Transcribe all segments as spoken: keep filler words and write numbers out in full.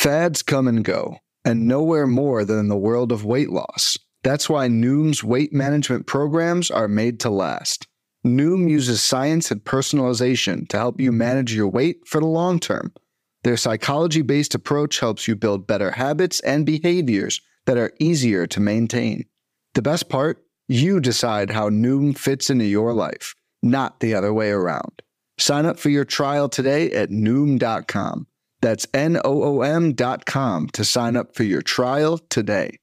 Fads come and go, and nowhere more than in the world of weight loss. That's why Noom's weight management programs are made to last. Noom uses science and personalization to help you manage your weight for the long term. Their psychology-based approach helps you build better habits and behaviors that are easier to maintain. The best part? You decide how Noom fits into your life, not the other way around. Sign up for your trial today at Noom dot com. That's N O O M dot com to sign up for your trial today.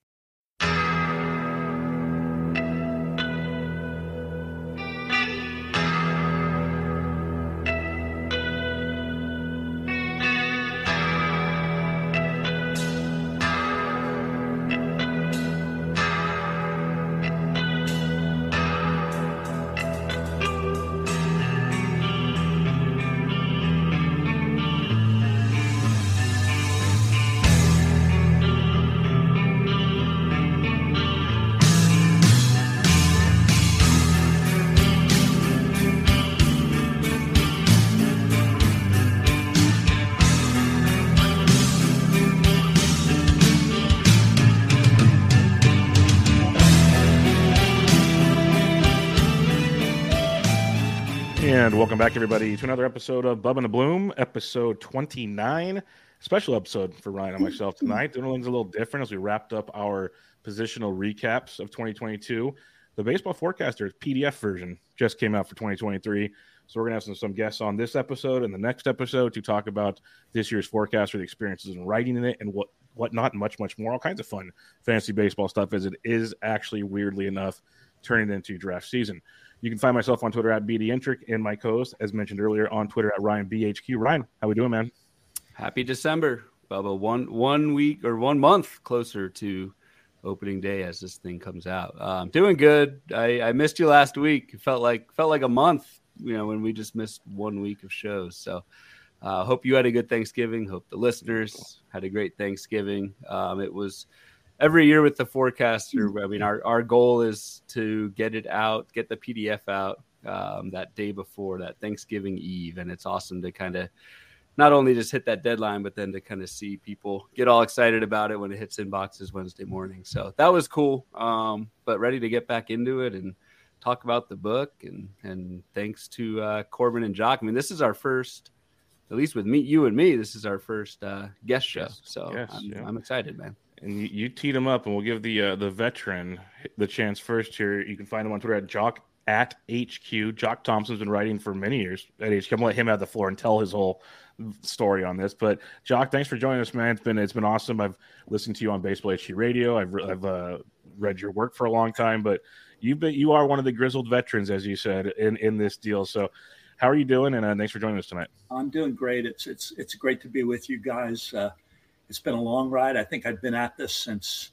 And welcome back, everybody, to another episode of Bub and the Bloom, episode twenty-nine. Special episode for Ryan and myself tonight. Doing things a little different as we wrapped up our positional recaps of twenty twenty-two. The Baseball Forecaster's P D F version just came out for twenty twenty-three. So we're going to have some, some guests on this episode and the next episode to talk about this year's forecast, or the experiences in writing in it and what whatnot, and much, much more. All kinds of fun fantasy baseball stuff, as it is actually, weirdly enough, turning into draft season. You can find myself on Twitter at B D Entrick and my co-host, as mentioned earlier, on Twitter at Ryan B H Q. Ryan, how we doing, man? Happy December, Bubba. One one week or one month closer to opening day as this thing comes out. Um, doing good. I, I missed you last week. It felt like felt like a month, you know, when we just missed one week of shows. So uh, hope you had a good Thanksgiving. Hope the listeners had a great Thanksgiving. Um, it was every year with the forecaster. I mean, our, our goal is to get it out, get the P D F out um, that day before, that Thanksgiving Eve. And it's awesome to kind of not only just hit that deadline, but then to kind of see people get all excited about it when it hits inboxes Wednesday morning. So that was cool, um, but ready to get back into it and talk about the book. And, and thanks to uh, Corbin and Jock. I mean, this is our first, at least with me, you and me, this is our first uh, guest show. Yes. So yes, I'm, yeah. I'm excited, man. And you, you teed him up, and we'll give the uh, the veteran the chance first here. You can find him on Twitter at Jock at H Q. Jock Thompson's been writing for many years at H Q. I'm gonna let him have the floor and tell his whole story on this. But Jock, thanks for joining us, man. It's been it's been awesome. I've listened to you on Baseball H Q Radio. I've I've uh, read your work for a long time, but you've been you are one of the grizzled veterans, as you said, in in this deal. So how are you doing? And uh, thanks for joining us tonight. I'm doing great. It's it's it's great to be with you guys. Uh, it's been a long ride. I think I've been at this since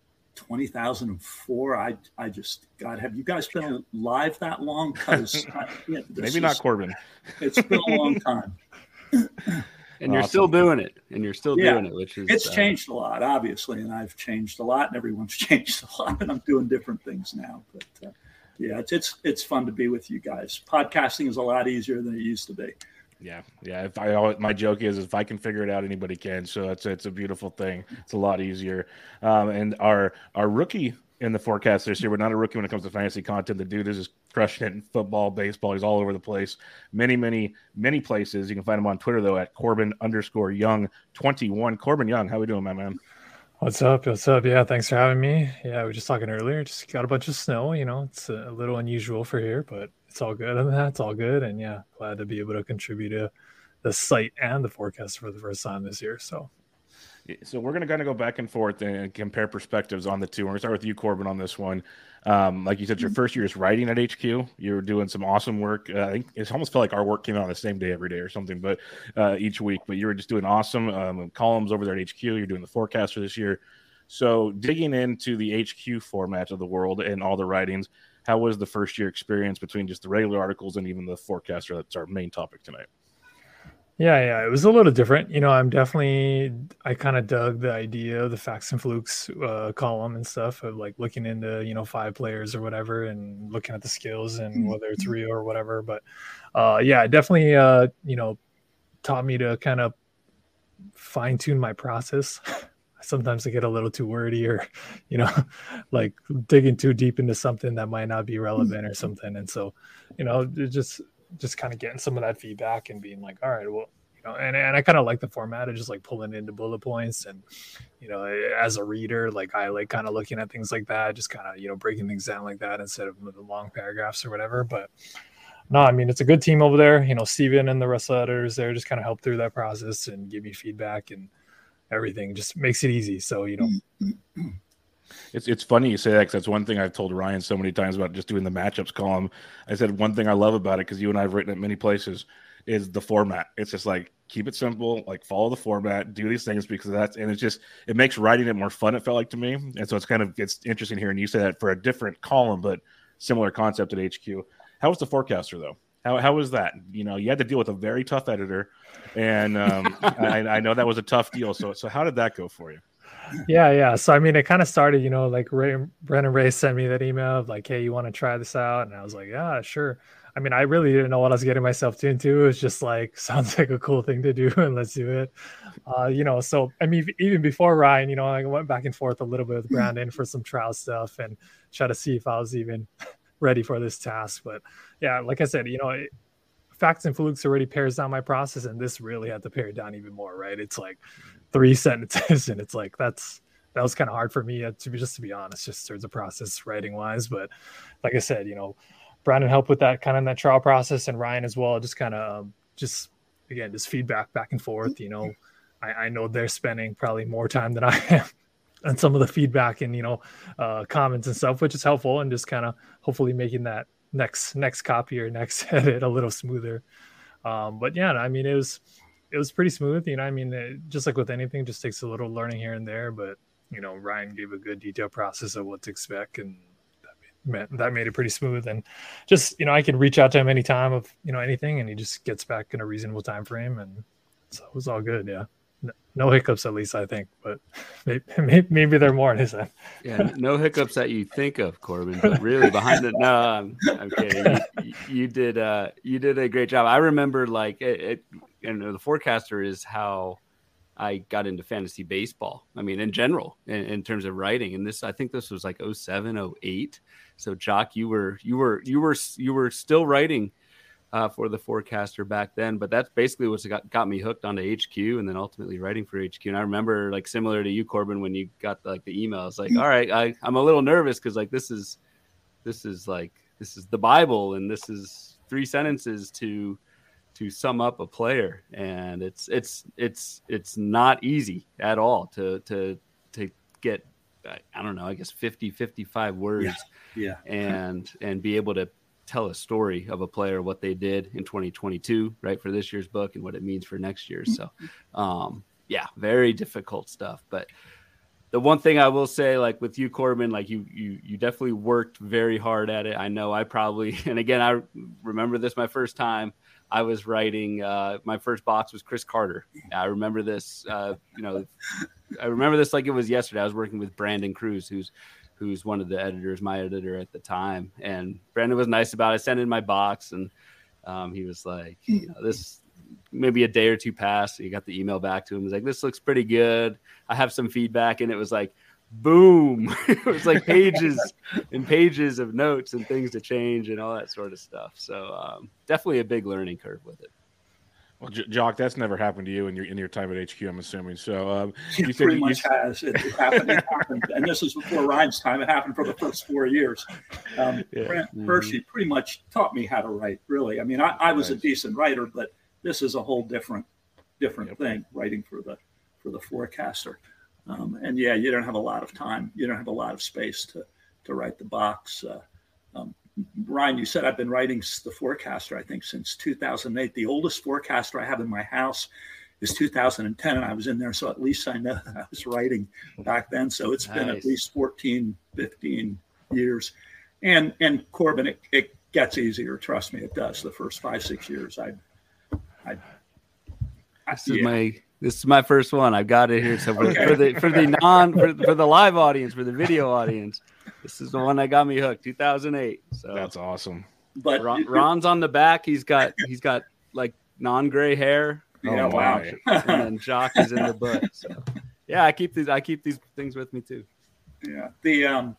two thousand four. I I just God, have you guys been live that long? Because yeah, maybe not Corbin. It's been a long time. And you're awesome. still doing it, and you're still yeah, doing it, which is it's uh, changed a lot, obviously, and I've changed a lot, and everyone's changed a lot, and I'm doing different things now. But uh, yeah, it's it's it's fun to be with you guys. Podcasting is a lot easier than it used to be. Yeah, yeah. If I always, my joke is, if I can figure it out, anybody can. So it's it's a beautiful thing. It's a lot easier. Um, and our our rookie in the forecast this year, we're not a rookie when it comes to fantasy content. The dude is just crushing it in football, baseball. He's all over the place. Many, many, many places. You can find him on Twitter though at Corbin underscore Young twenty-one. Corbin Young, how we doing, my man? What's up? What's up? Yeah, thanks for having me. Yeah, we were just talking earlier. Just got a bunch of snow. You know, it's a little unusual for here, but it's all good. Other than that, it's all good. And yeah, glad to be able to contribute to the site and the forecast for the first time this year. So, so we're going to kind of go back and forth and compare perspectives on the two. We're going to start with you, Corbin, on this one. Um, like you said, your first year is writing at H Q. You were doing some awesome work. Uh, I think it almost felt like our work came out on the same day every day or something, but uh, each week. But you were just doing awesome um, columns over there at H Q. You're doing the forecast for this year. So digging into the H Q format of the world and all the writings, how was the first year experience between just the regular articles and even the forecaster? That's our main topic tonight. Yeah, yeah, it was a little different. You know, I'm definitely, I kind of dug the idea of the Facts and Flukes uh, column and stuff of like looking into, you know, five players or whatever and looking at the skills and whether it's real or whatever. But uh, yeah, it definitely, uh, you know, taught me to kind of fine tune my process. Sometimes I get a little too wordy or, you know, like digging too deep into something that might not be relevant or something. And so, you know, just, just kind of getting some of that feedback and being like, all right, well, you know, and, and I kind of like the format of just like pulling into bullet points. And, you know, as a reader, like I like kind of looking at things like that, just kind of, you know, breaking things down like that instead of the long paragraphs or whatever. But no, I mean, it's a good team over there. You know, Steven and the rest of the editors there just kind of help through that process and give me feedback, and everything just makes it easy. So, you know, it's it's funny you say that, because that's one thing I've told Ryan so many times about just doing the matchups column. I said one thing I love about it, because you and I have written it many places, is the format. It's just like, keep it simple, like follow the format, do these things, because that's, and it's just, it makes writing it more fun, it felt like to me. And so it's kind of, it's interesting hearing you say that for a different column, but similar concept at H Q. How was the forecaster though? How how was that? You know, you had to deal with a very tough editor, and um, I, I know that was a tough deal. So so how did that go for you? Yeah, yeah. So I mean, it kind of started, you know, like Ray, Brennan Ray sent me that email of like, hey, you want to try this out? And I was like, yeah, sure. I mean, I really didn't know what I was getting myself into. It was just like, sounds like a cool thing to do, and let's do it. Uh, you know, so I mean, even before Ryan, you know, I went back and forth a little bit with Brandon for some trial stuff and try to see if I was even ready for this task. But yeah, like I said, you know, it, Facts and Flukes already pairs down my process, and this really had to pare it down even more, right? It's like three sentences, and it's like, that's, that was kind of hard for me to be, just to be honest, just towards the process writing wise. But like I said, you know, Brandon helped with that kind of that trial process, and Ryan as well, just kind of um, just, again, just feedback back and forth. You know, I, I know they're spending probably more time than I am and some of the feedback and, you know, uh, comments and stuff, which is helpful, and just kind of hopefully making that next, next copy or next edit a little smoother. Um, but yeah, I mean, it was, it was pretty smooth, you know, I mean, it, just like with anything, it just takes a little learning here and there, but, you know, Ryan gave a good detailed process of what to expect, and that made, that made it pretty smooth. And just, you know, I can reach out to him anytime of, you know, anything, and he just gets back in a reasonable time frame. And so it was all good. Yeah. No hiccups, at least I think, but maybe, maybe they're more on his end. Yeah, no hiccups that you think of, Corbin, but really behind it. No, I'm, I'm kidding. You, you did, uh, you did a great job. I remember, like, it, it, and the forecaster is how I got into fantasy baseball. I mean, in general, in, in terms of writing, and this, I think this was like oh seven, oh eight. So, Jock, you were, you were, you were, you were still writing Uh, for the forecaster back then, but that's basically what's got, got me hooked onto H Q, and then ultimately writing for H Q. And I remember, like, similar to you, Corbin, when you got the, like the email, it's like, all right, I, I'm a little nervous because like this is this is like this is the Bible, and this is three sentences to to sum up a player, and it's it's it's it's not easy at all to to to get, I don't know, I guess fifty, fifty-five words, yeah, yeah. and and be able to tell a story of a player, what they did in twenty twenty-two, right, for this year's book, and what it means for next year. So, um, yeah, very difficult stuff. But the one thing I will say, like with you, Corbin, like you, you, you definitely worked very hard at it. I know I probably, and again, I remember this my first time I was writing. Uh, my first box was Chris Carter. I remember this. Uh, you know, I remember this like it was yesterday. I was working with Brandon Cruz, who's who's one of the editors, my editor at the time. And Brandon was nice about it. I sent in my box, and um, he was like, you know, this maybe a day or two passed. He got the email back to him. He was like, this looks pretty good. I have some feedback. And it was like, boom. It was like pages and pages of notes and things to change and all that sort of stuff. So um, definitely a big learning curve with it. Well, J- Jock, that's never happened to you in your in your time at H Q, I'm assuming. So um, it you pretty you, much you... has. It, it, happened, it happened, and this is before Ryan's time. It happened for the first four years. Um, yeah. Brent mm-hmm. Hershey pretty much taught me how to write. Really, I mean, I, I was nice. a decent writer, but this is a whole different different yep. thing. Writing for the for the forecaster, um, and yeah, you don't have a lot of time. You don't have a lot of space to to write the box. Uh, um, Ryan, you said I've been writing the forecaster, I think, since two thousand eight. The oldest forecaster I have in my house is two thousand ten, and I was in there, so at least I know that I was writing back then. So it's nice. Been at least fourteen, fifteen years. And and Corbin, it, it gets easier. Trust me, it does. The first five, six years, I, I, I this is yeah. my this is my first one. I've got it here. So for, okay. for the for the non for, for the live audience, for the video audience, this is the one that got me hooked. two thousand eight. So that's awesome. But Ron, Ron's on the back. He's got he's got like non-gray hair. Yeah, Oh, wow. my. And then Jock is in the book. So yeah, I keep these I keep these things with me too. Yeah. The um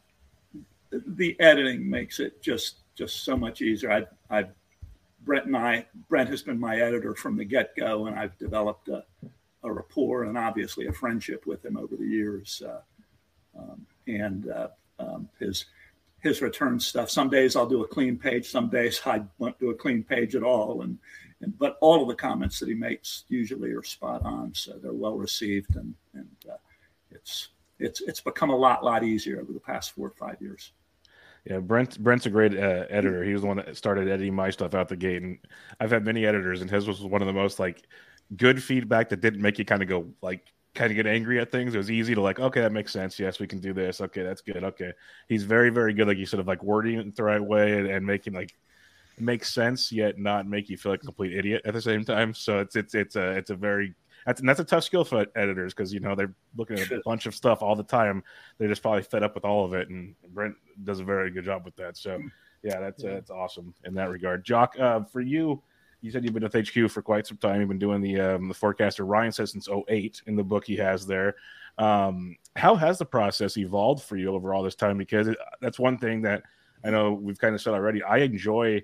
the editing makes it just just so much easier. I I Brent and I Brent has been my editor from the get-go, and I've developed a, a rapport and obviously a friendship with him over the years. Uh, um, and uh, um, his his return stuff. Some days I'll do a clean page. Some days I won't do a clean page at all. And, and but all of the comments that he makes usually are spot on. So they're well received, and and uh, it's it's it's become a lot lot easier over the past four or five years. Yeah, Brent Brent's a great uh, editor. He was the one that started editing my stuff out the gate, and I've had many editors, and his was one of the most like good feedback that didn't make you kind of go like kind of get angry at things. It was easy to like, okay, that makes sense. Yes, we can do this. Okay, that's good. Okay, he's very very good, like you said, of like wording it the right way and, and making like it makes sense yet not make you feel like a complete idiot at the same time. So it's it's it's a it's a very That's, and that's a tough skill for editors because, you know, they're looking at a bunch of stuff all the time. They're just probably fed up with all of it. And Brent does a very good job with that. So, yeah, that's uh, that's awesome in that regard. Jock, uh, for you, you said you've been with H Q for quite some time. You've been doing the um, the forecaster. Ryan says since oh eight in the book he has there. Um, how has the process evolved for you over all this time? Because it, that's one thing that I know we've kind of said already. I enjoy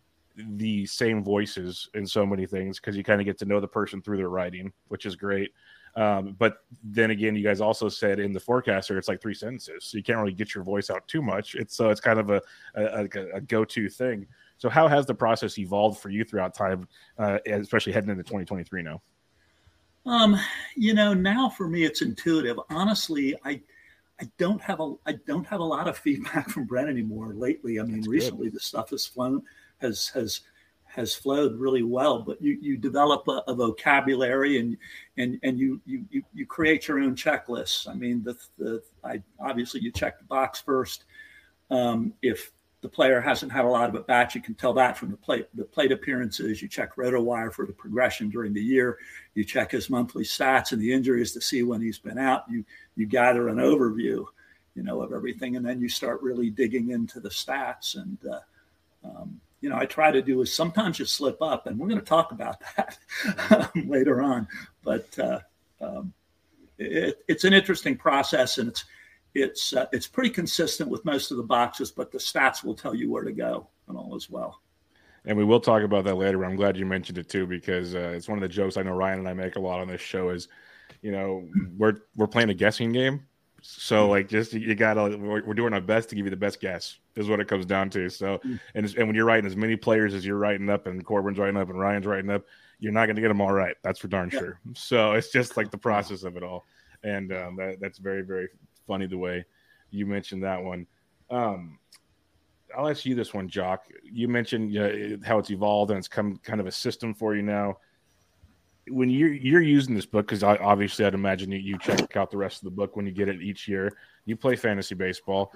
the same voices in so many things because you kind of get to know the person through their writing, which is great. Um, but then again, you guys also said in the forecaster, it's like three sentences. So you can't really get your voice out too much. It's so it's kind of a, a, a go-to thing. So how has the process evolved for you throughout time, uh, especially heading into twenty twenty-three now? Um, you know, now for me, it's intuitive. Honestly, I, I don't have a, I don't have a lot of feedback from Brent anymore lately. I mean, That's recently good. The stuff has flown, has, has, has flowed really well, but you, you develop a, a vocabulary and, and, and you, you, you, you create your own checklists. I mean, the, the, I obviously you check the box first. Um, if the player hasn't had a lot of at bats, you can tell that from the plate, the plate appearances. You check RotoWire for the progression during the year. You check his monthly stats and the injuries to see when he's been out. You, you gather an overview, you know, of everything. And then you start really digging into the stats. And, uh, um, you know, I try to do is sometimes you slip up, and we're going to talk about that um, later on. But uh, um, it, it's an interesting process, and it's it's uh, it's pretty consistent with most of the boxes. But the stats will tell you where to go and all as well. And we will talk about that later. I'm glad you mentioned it too, because uh, it's one of the jokes I know Ryan and I make a lot on this show. Is, you know, we're we're playing a guessing game. So like, just you gotta, we're doing our best to give you the best guess is what it comes down to. So, and and when you're writing as many players as you're writing up, and Corbin's writing up, and Ryan's writing up, you're not going to get them all right. That's for darn sure. So it's just like the process of it all, and um, that that's very very funny the way you mentioned that one. Um, I'll ask you this one, Jock. You mentioned uh, how it's evolved and it's come kind of a system for you now. When you're you're using this book, because obviously I'd imagine you, you check out the rest of the book when you get it each year. You play fantasy baseball.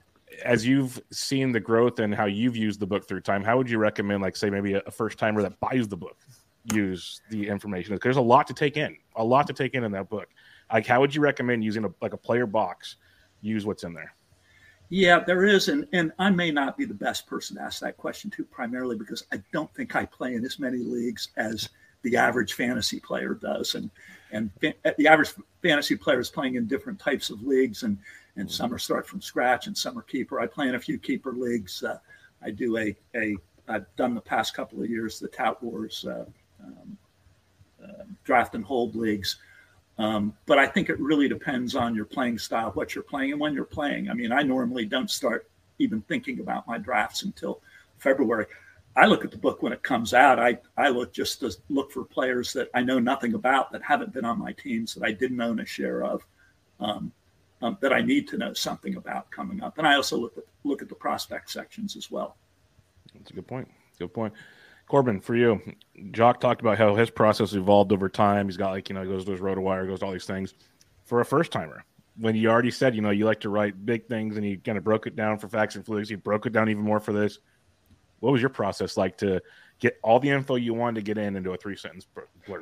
As you've seen the growth and how you've used the book through time, how would you recommend, like, say, maybe a, a first timer that buys the book use the information? Because there's a lot to take in, a lot to take in in that book. Like, how would you recommend using a, like a player box? Use what's in there. Yeah, there is, and and I may not be the best person to ask that question to, primarily because I don't think I play in as many leagues as the average fantasy player does, and and fa- the average fantasy player is playing in different types of leagues, and and some are start from scratch, and some are keeper. I play in a few keeper leagues. Uh, I do a a I've done the past couple of years the Tout Wars uh, um, uh, draft and hold leagues, um, but I think it really depends on your playing style, what you're playing, and when you're playing. I mean, I normally don't start even thinking about my drafts until February. I look at the book when it comes out. I, I look just to look for players that I know nothing about, that haven't been on my teams, that I didn't own a share of, um, um, that I need to know something about coming up. And I also look at look at the prospect sections as well. That's a good point. Good point. Corbin, for you, Jock talked about how his process evolved over time. He's got, like, you know, he goes to his RotoWire, goes to all these things. For a first timer, when you already said, you know, you like to write big things, and you kind of broke it down for facts and flukes, you broke it down even more for this. What was your process like to get all the info you wanted to get in into a three sentence blurb?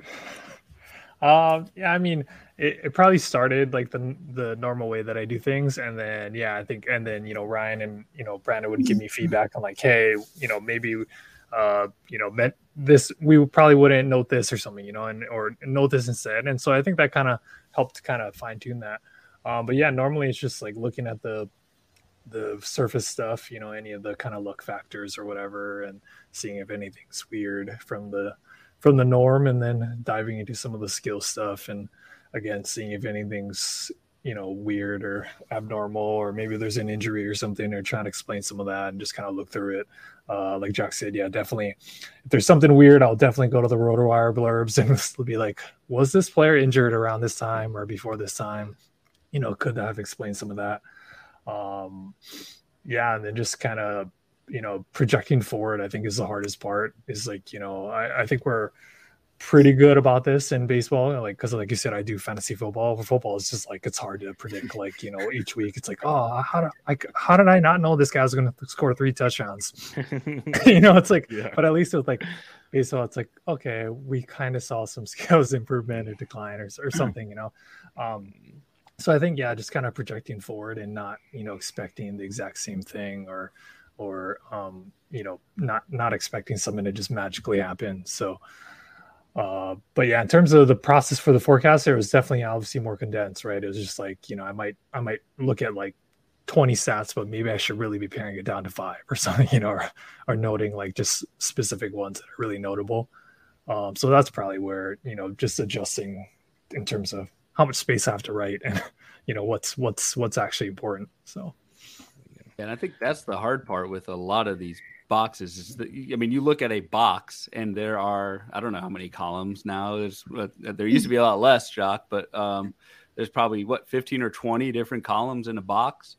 Um, yeah, I mean, it, it probably started like the the normal way that I do things, and then yeah, I think, and then you know, Ryan and you know Brandon would give me feedback on like, hey, you know, maybe uh, you know, meant this, we probably wouldn't note this or something, you know, and or note this instead. And so I think that kind of helped kind of fine tune that. Um, but yeah, normally it's just like looking at the the surface stuff, you know, any of the kind of luck factors or whatever, and seeing if anything's weird from the from the norm, and then diving into some of the skill stuff, and again seeing if anything's, you know, weird or abnormal, or maybe there's an injury or something, or trying to explain some of that and just kind of look through it. Uh, like Jock said, yeah, definitely. If there's something weird, I'll definitely go to the RotoWire blurbs and be like, was this player injured around this time or before this time? You know, could that have explained some of that? Um, yeah, and then just kind of, you know, projecting forward, I think is the hardest part. Is like, you know, I, I think we're pretty good about this in baseball, like, because like you said, I do fantasy football. For football, it's just like it's hard to predict. Like, you know, each week it's like, oh, how did I, how did I not know this guy's going to score three touchdowns? You know, it's like, yeah. But at least with like baseball, it's like, okay, we kind of saw some skills improvement or decline or or something, you know. Um, so I think, yeah, just kind of projecting forward and not, you know, expecting the exact same thing, or or um, you know, not not expecting something to just magically happen. So. Uh, but yeah, in terms of the process for the forecaster, it was definitely obviously more condensed, right? It was just like, you know, I might, I might look at like twenty stats, but maybe I should really be paring it down to five or something, you know, or, or noting like just specific ones that are really notable. Um, so that's probably where, you know, just adjusting in terms of how much space I have to write and, you know, what's, what's, what's actually important. So. And I think that's the hard part with a lot of these boxes is that, I mean, you look at a box and there are, I don't know how many columns now. There's, there used to be a lot less, Jock, but um, there's probably what, fifteen or twenty different columns in a box.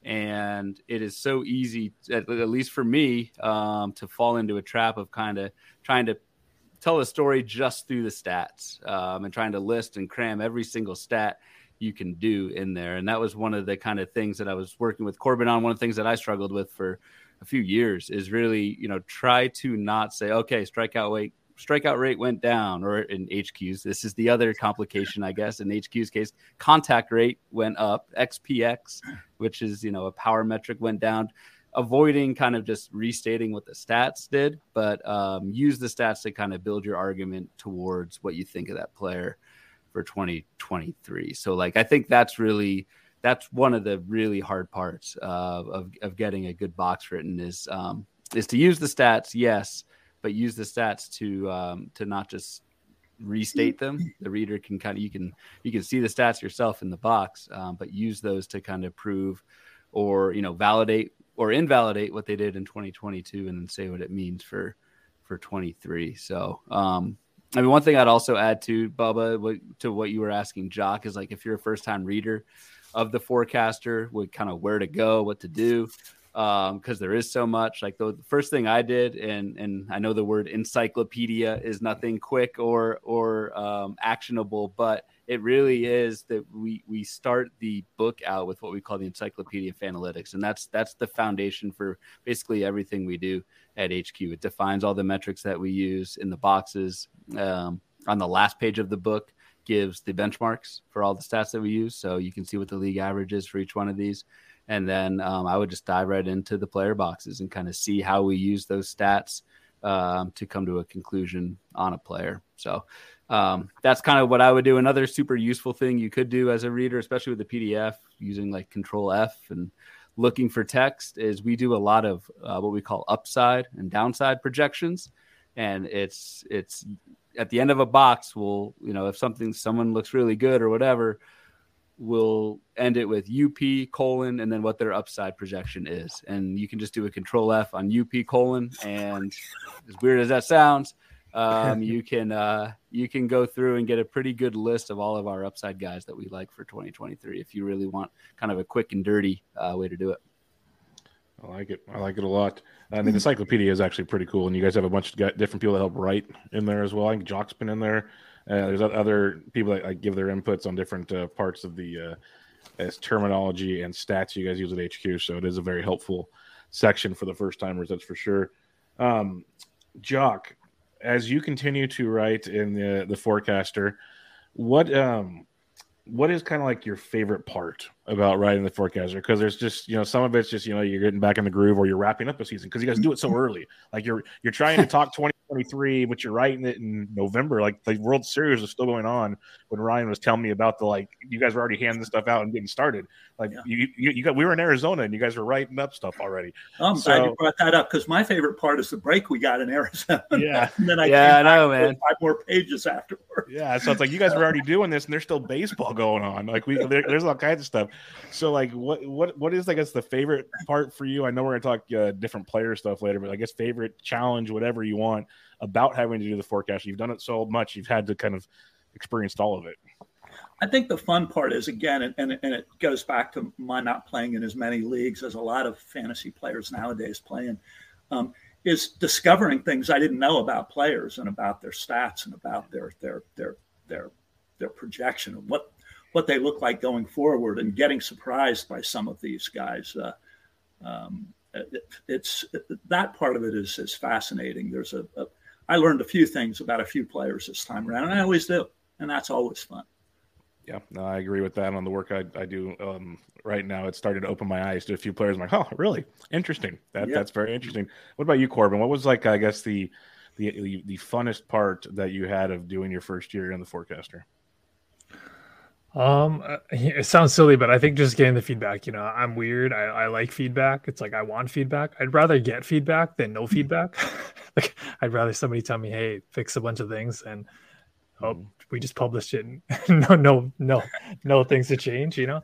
And it is so easy, at, at least for me, um, to fall into a trap of kind of trying to tell a story just through the stats, um, and trying to list and cram every single stat you can do in there. And that was one of the kind of things that I was working with Corbin on. One of the things that I struggled with for a few years is really, you know, try to not say, okay, strikeout rate, strikeout rate went down, or in H Qs. This is the other complication, I guess. In H Q's case, contact rate went up, X P X, which is, you know, a power metric, went down, avoiding kind of just restating what the stats did, but um, use the stats to kind of build your argument towards what you think of that player for twenty twenty-three. So like, I think that's really, that's one of the really hard parts uh, of, of getting a good box written is, um, is to use the stats. Yes. But use the stats to, um, to not just restate them. The reader can kind of, you can, you can see the stats yourself in the box, um, but use those to kind of prove or, you know, validate or invalidate what they did in twenty twenty-two and then say what it means for, for twenty-three. So, um, I mean, one thing I'd also add to Bubba, what, to what you were asking Jock, is like, if you're a first time reader of the forecaster, would kind of where to go, what to do. Um, because there is so much. Like the, the first thing I did, and and I know the word encyclopedia is nothing quick or or um, actionable, but it really is that we we start the book out with what we call the Encyclopedia of Analytics, and that's that's the foundation for basically everything we do at H Q. It defines all the metrics that we use in the boxes. Um, on the last page of the book gives the benchmarks for all the stats that we use, so you can see what the league average is for each one of these. And then um, I would just dive right into the player boxes and kind of see how we use those stats um, to come to a conclusion on a player. So um, that's kind of what I would do. Another super useful thing you could do as a reader, especially with the P D F, using like Control F and looking for text, is we do a lot of uh, what we call upside and downside projections. And it's it's at the end of a box, we'll, you know, if something, someone looks really good or whatever, we'll end it with U P colon and then what their upside projection is. And you can just do a Control F on U P colon. And as weird as that sounds, um, you can uh, you can go through and get a pretty good list of all of our upside guys that we like for twenty twenty-three if you really want kind of a quick and dirty uh, way to do it. I like it. I like it a lot. And the encyclopedia is actually pretty cool. And you guys have a bunch of different people that help write in there as well. I think Jock's been in there. Uh, there's other people that like, give their inputs on different uh, parts of the uh, as terminology and stats you guys use at H Q. So it is a very helpful section for the first timers, that's for sure. Um, Jock, as you continue to write in the the forecaster, what um, what is kind of like your favorite part about writing the forecaster? Because there's just, you know, some of it's just, you know, you're getting back in the groove or you're wrapping up a season because you guys do it so early. Like you're you're trying to talk twenty twenty-three, but you're writing it in November. Like the World Series was still going on when Ryan was telling me about the, like, you guys were already handing stuff out and getting started. Like yeah. you, you, you got, we were in Arizona and you guys were writing up stuff already. I'm so, glad you brought that up because my favorite part is the break we got in Arizona. Yeah. And then I yeah, came I know, back man. five more pages afterwards. Yeah. So it's like, you guys were already doing this and there's still baseball going on. Like we, there, there's all kinds of stuff. So like, what, what, what is, I guess, the favorite part for you? I know we're going to talk uh, different player stuff later, but I guess favorite challenge, whatever you want about having to do the forecast. You've done it so much. You've had to kind of experienced all of it. I think the fun part is, again, and, and, and it goes back to my not playing in as many leagues as a lot of fantasy players nowadays playing, um, is discovering things I didn't know about players and about their stats and about their their their their their projection and what what they look like going forward, and getting surprised by some of these guys. Uh, um, it, it's it, that part of it is is fascinating. There's a, a I learned a few things about a few players this time around, and I always do, and that's always fun. Yeah, no, I agree with that on the work I, I do um, right now. It started to open my eyes to a few players. I'm like, oh, really? Interesting. That yeah. That's very interesting. What about you, Corbin? What was, like, I guess, the, the the the funnest part that you had of doing your first year in the forecaster? Um, it sounds silly, but I think just getting the feedback, you know, I'm weird. I, I like feedback. It's like, I want feedback. I'd rather get feedback than no feedback. Like, I'd rather somebody tell me, hey, fix a bunch of things, and oh, mm-hmm. we just published it. And no, no, no, no things to change, you know?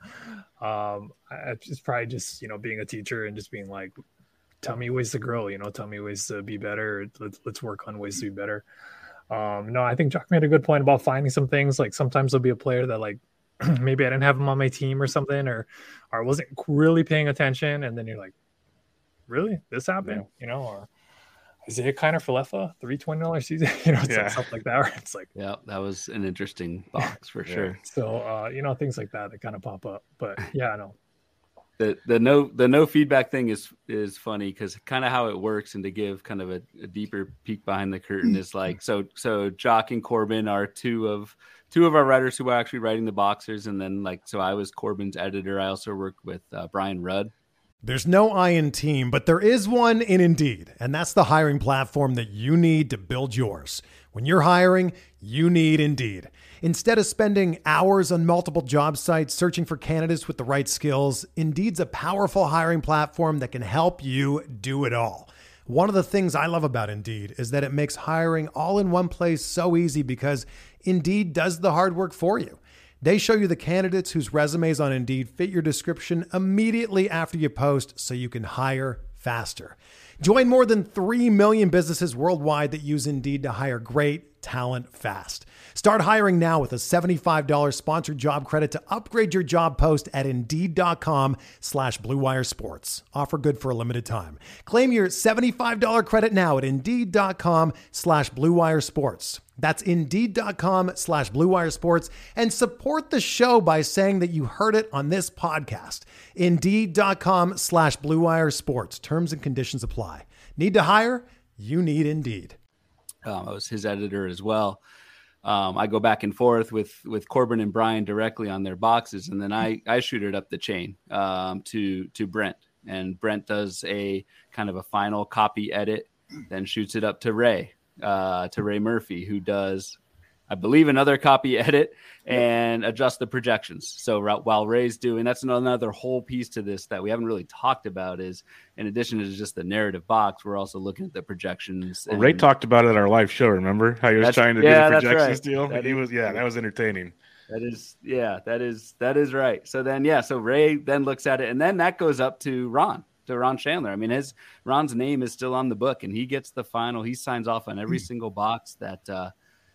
Um, I, it's probably just, you know, being a teacher and just being like, tell me ways to grow, you know, tell me ways to be better. Let's, let's work on ways to be better. Um, no, I think Jock made a good point about finding some things. Like, sometimes there'll be a player that, like, maybe I didn't have him on my team or something, or, or I wasn't really paying attention. And then you're like, really, this happened, yeah. you know, or Isaiah Kiner Falefa, three twenty dollars season, you know, it's yeah. like stuff like that. Where it's like, yeah, that was an interesting box for sure. Yeah. So, uh, you know, things like that, that kind of pop up, but yeah, I know. The, the no, the no feedback thing is, is funny because kind of how it works, and to give kind of a, a deeper peek behind the curtain is like, so, so Jock and Corbin are two of, two of our writers who are actually writing the boxers. And then, like, so I was Corbin's editor. I also worked with uh, Brian Rudd. There's no I in team, but there is one in Indeed, and that's the hiring platform that you need to build yours. When you're hiring, you need Indeed. Instead of spending hours on multiple job sites searching for candidates with the right skills, Indeed's a powerful hiring platform that can help you do it all. One of the things I love about Indeed is that it makes hiring all in one place so easy because Indeed does the hard work for you. They show you the candidates whose resumes on Indeed fit your description immediately after you post, so you can hire faster. Join more than three million businesses worldwide that use Indeed to hire great talent fast. Start hiring now with a seventy-five dollars sponsored job credit to upgrade your job post at Indeed.com slash Blue Wire Sports. Offer good for a limited time. Claim your seventy-five dollars credit now at Indeed.com slash Blue Wire Sports. That's Indeed.com slash Blue Wire Sports, and support the show by saying that you heard it on this podcast. Indeed.com slash Blue Wire Sports. Terms and conditions apply. Need to hire? You need Indeed. Um, I was his editor as well. Um, I go back and forth with with Corbin and Brian directly on their boxes, and then I I shoot it up the chain um, to to Brent, and Brent does a kind of a final copy edit, then shoots it up to Ray, uh, to Ray Murphy, who does, I believe, another copy edit and adjust the projections. So while Ray's doing, that's another whole piece to this that we haven't really talked about is, in addition to just the narrative box, we're also looking at the projections. Well, and, Ray talked about it at our live show. Remember how he was trying to yeah, do the projections right. deal? That he is, was, yeah, that was entertaining. That is, yeah, that is, that is right. So then, yeah, so Ray then looks at it, and then that goes up to Ron. to Ron Chandler. I mean, his Ron's name is still on the book, and he gets the final. He signs off on every single box that uh,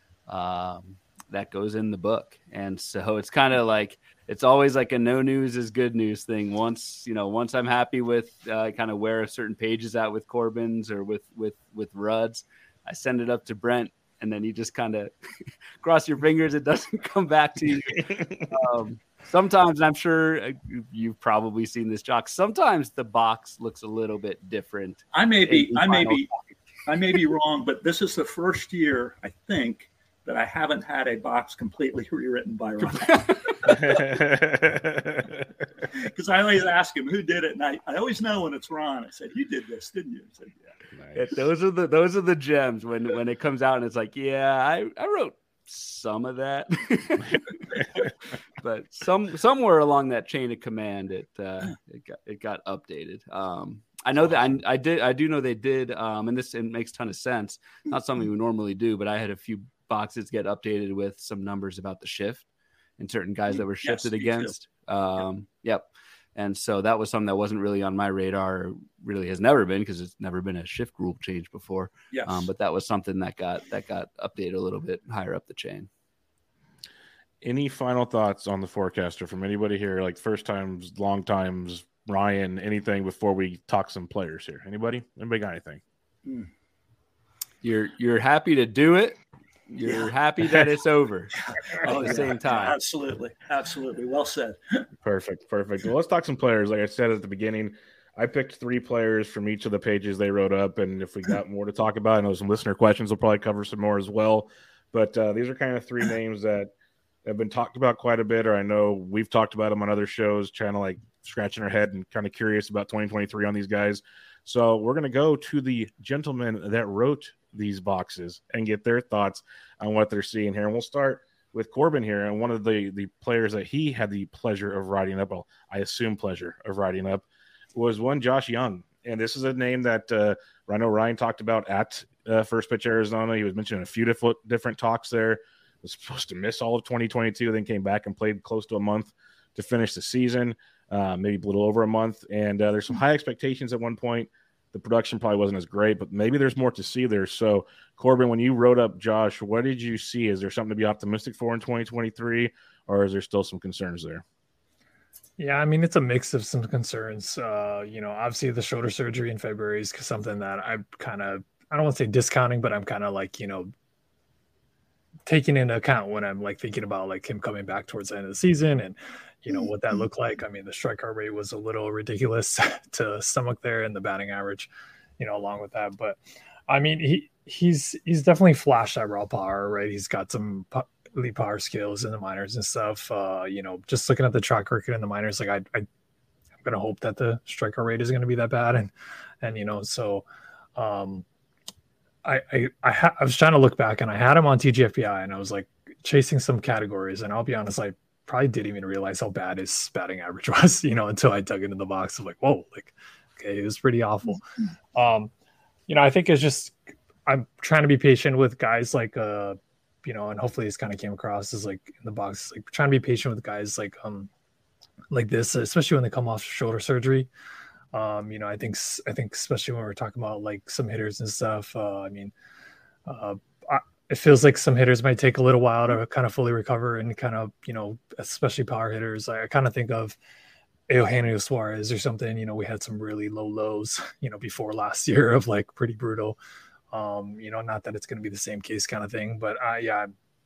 um, that goes in the book. And so it's kind of like it's always like a no news is good news thing. Once you know, once I'm happy with uh, kind of where a certain page is at with Corbin's or with with with Rudd's, I send it up to Brent, and then you just kind of cross your fingers it doesn't come back to you. Um, Sometimes, I'm sure you've probably seen this, Jock. Sometimes the box looks a little bit different. I may be, I may be, I may be wrong, but this is the first year I think that I haven't had a box completely rewritten by Ron. Because I always ask him who did it, and I, I always know when it's Ron. I said, "You did this, didn't you?" I said, "Yeah." Nice. It, those are the those are the gems when when it comes out and it's like, yeah, I, I wrote some of that, but some somewhere along that chain of command, it uh, it got it got updated. Um, I know that I, I did I do know they did, um, and this it makes a ton of sense. Not something we normally do, but I had a few boxes get updated with some numbers about the shift and certain guys that were shifted yes, against. Um, yep. And so that was something that wasn't really on my radar, really has never been, because it's never been a shift rule change before. Yes. Um, but that was something that got that got updated a little bit higher up the chain. Any final thoughts on the forecaster from anybody here? Like first times, long times, Ryan, anything before we talk some players here? Anybody? Anybody got anything? Hmm. You're you're happy to do it. You're yeah. happy that it's over oh, at the yeah. same time. Absolutely. Absolutely. Well said. Perfect. Perfect. Well, let's talk some players. Like I said at the beginning, I picked three players from each of the pages they wrote up. And if we got more to talk about, I know some listener questions, we'll probably cover some more as well. But uh, these are kind of three names that have been talked about quite a bit, or I know we've talked about them on other shows, trying to like scratching our head and kind of curious about twenty twenty-three on these guys. So we're going to go to the gentleman that wrote these boxes and get their thoughts on what they're seeing here. And we'll start with Corbin here. And one of the, the players that he had the pleasure of writing up, well, I assume pleasure of writing up, was one Josh Young. And this is a name that uh, I know Ryan talked about at uh, First Pitch Arizona. He was mentioning a few diff- different talks there. Was supposed to miss all of twenty twenty-two, then came back and played close to a month to finish the season, uh, maybe a little over a month. And uh, there's some high expectations at one point. The production probably wasn't as great, but maybe there's more to see there. So, Corbin, when you wrote up Josh, what did you see? Is there something to be optimistic for in twenty twenty-three, or is there still some concerns there? Yeah, I mean, it's a mix of some concerns. Uh, you know, obviously the shoulder surgery in February is something that I'm kind of, I don't want to say discounting, but I'm kind of like, you know, taking into account when I'm like thinking about like him coming back towards the end of the season and, you know, what that looked like. I mean, the strikeout rate was a little ridiculous to stomach there, and the batting average, you know, along with that. But I mean, he he's he's definitely flashed that raw power, right? He's got some elite power skills in the minors and stuff. Uh, you know, just looking at the track record in the minors, like I, I I'm gonna hope that the strikeout rate isn't gonna be that bad, and and you know, so um, I I I, ha- I was trying to look back, and I had him on T G F B I, and I was like chasing some categories, and I'll be honest, I probably didn't even realize how bad his batting average was, you know, until I dug into the box. I'm like, whoa, like, okay, it was pretty awful. Um, you know, I think it's just, I'm trying to be patient with guys like, uh, you know, and hopefully this kind of came across as like in the box, like trying to be patient with guys like, um, like this, especially when they come off shoulder surgery. Um, you know, I think, I think especially when we're talking about like some hitters and stuff, uh, I mean, uh, I, it feels like some hitters might take a little while to kind of fully recover, and kind of, you know, especially power hitters. I, I kind of think of Eugenio Suarez or something. You know, we had some really low lows, you know, before last year of like pretty brutal. Um, you know, not that it's going to be the same case kind of thing, but I, yeah,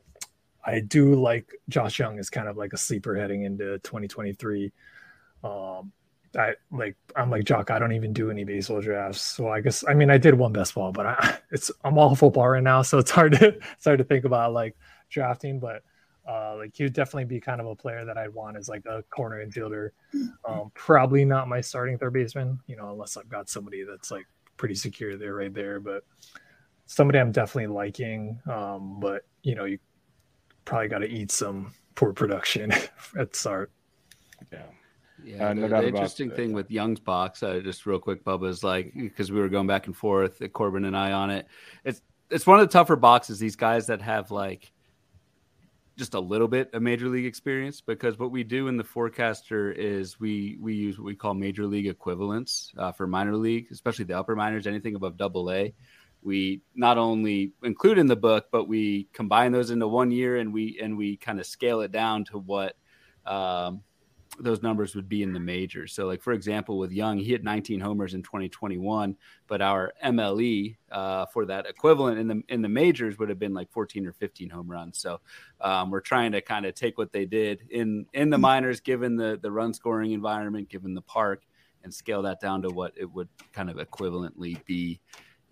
I do like Josh Young as kind of like a sleeper heading into twenty twenty-three. Um, I like, I'm like, Jock, I don't even do any baseball drafts. So I guess, I mean, I did one best ball, but I, it's, I'm all football right now. So it's hard to, it's hard to think about like drafting, but uh, like he would definitely be kind of a player that I'd want as like a corner infielder. Um, probably not my starting third baseman, you know, unless I've got somebody that's like pretty secure there, right there, but somebody I'm definitely liking. Um, but you know, you probably got to eat some poor production at the start. Yeah. Yeah, uh, no the, doubt the about interesting that. thing with Young's box, uh, just real quick, Bubba, is like, because we were going back and forth, uh, Corbin and I on it. It's it's one of the tougher boxes. These guys that have like just a little bit of major league experience, because what we do in the forecaster is we we use what we call major league equivalents uh, for minor league, especially the upper minors, anything above double A. We not only include in the book, but we combine those into one year, and we and we kind of scale it down to what. Um, those numbers would be in the majors. So like, for example, with Young, he hit nineteen homers in twenty twenty-one, but our M L E uh, for that equivalent in the, in the majors would have been like fourteen or fifteen home runs. So um, we're trying to kind of take what they did in, in the minors, given the, the run scoring environment, given the park, and scale that down to what it would kind of equivalently be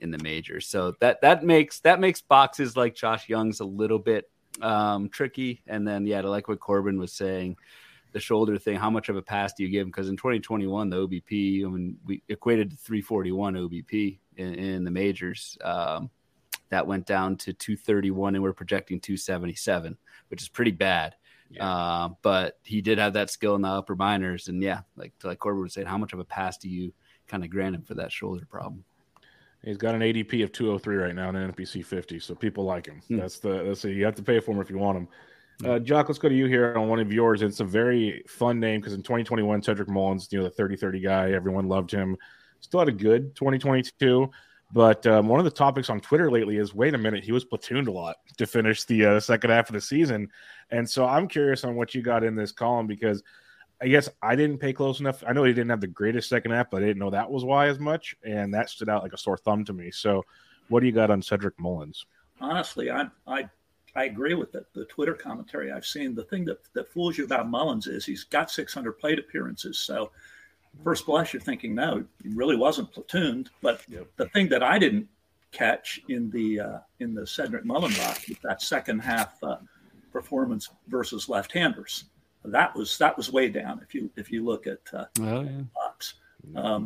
in the majors. So that that makes that makes boxes like Josh Young's a little bit um, tricky. And then yeah, to like what Corbin was saying, the shoulder thing, how much of a pass do you give him? Because in twenty twenty-one, the O B P, I mean, we equated to three forty-one O B P in, in the majors. Um, that went down to two thirty-one, and we're projecting two seventy-seven, which is pretty bad. Yeah. Uh, but he did have that skill in the upper minors. And yeah, like like Corbin was saying, how much of a pass do you kind of grant him for that shoulder problem? He's got an A D P of two oh three right now in N F B C fifty, so people like him. Hmm. That's the that's the, you have to pay for him if you want him. Uh, Jock, let's go to you here on one of yours. It's a very fun name because in twenty twenty-one, Cedric Mullins, you know, the thirty thirty guy, everyone loved him. Still had a good twenty twenty-two. But um, one of the topics on Twitter lately is, wait a minute, he was platooned a lot to finish the uh, second half of the season. And so I'm curious on what you got in this column because I guess I didn't pay close enough. I know he didn't have the greatest second half, but I didn't know that was why as much. And that stood out like a sore thumb to me. So what do you got on Cedric Mullins? Honestly, I I I agree with the, the Twitter commentary I've seen. The thing that, that fools you about Mullins is he's got six hundred plate appearances. So first blush, you're thinking, no, he really wasn't platooned. But yep. the thing that I didn't catch in the uh, in the Cedric Mullins box was that second half uh, performance versus left-handers. That was that was way down if you if you look at uh, oh, yeah. the box. Um,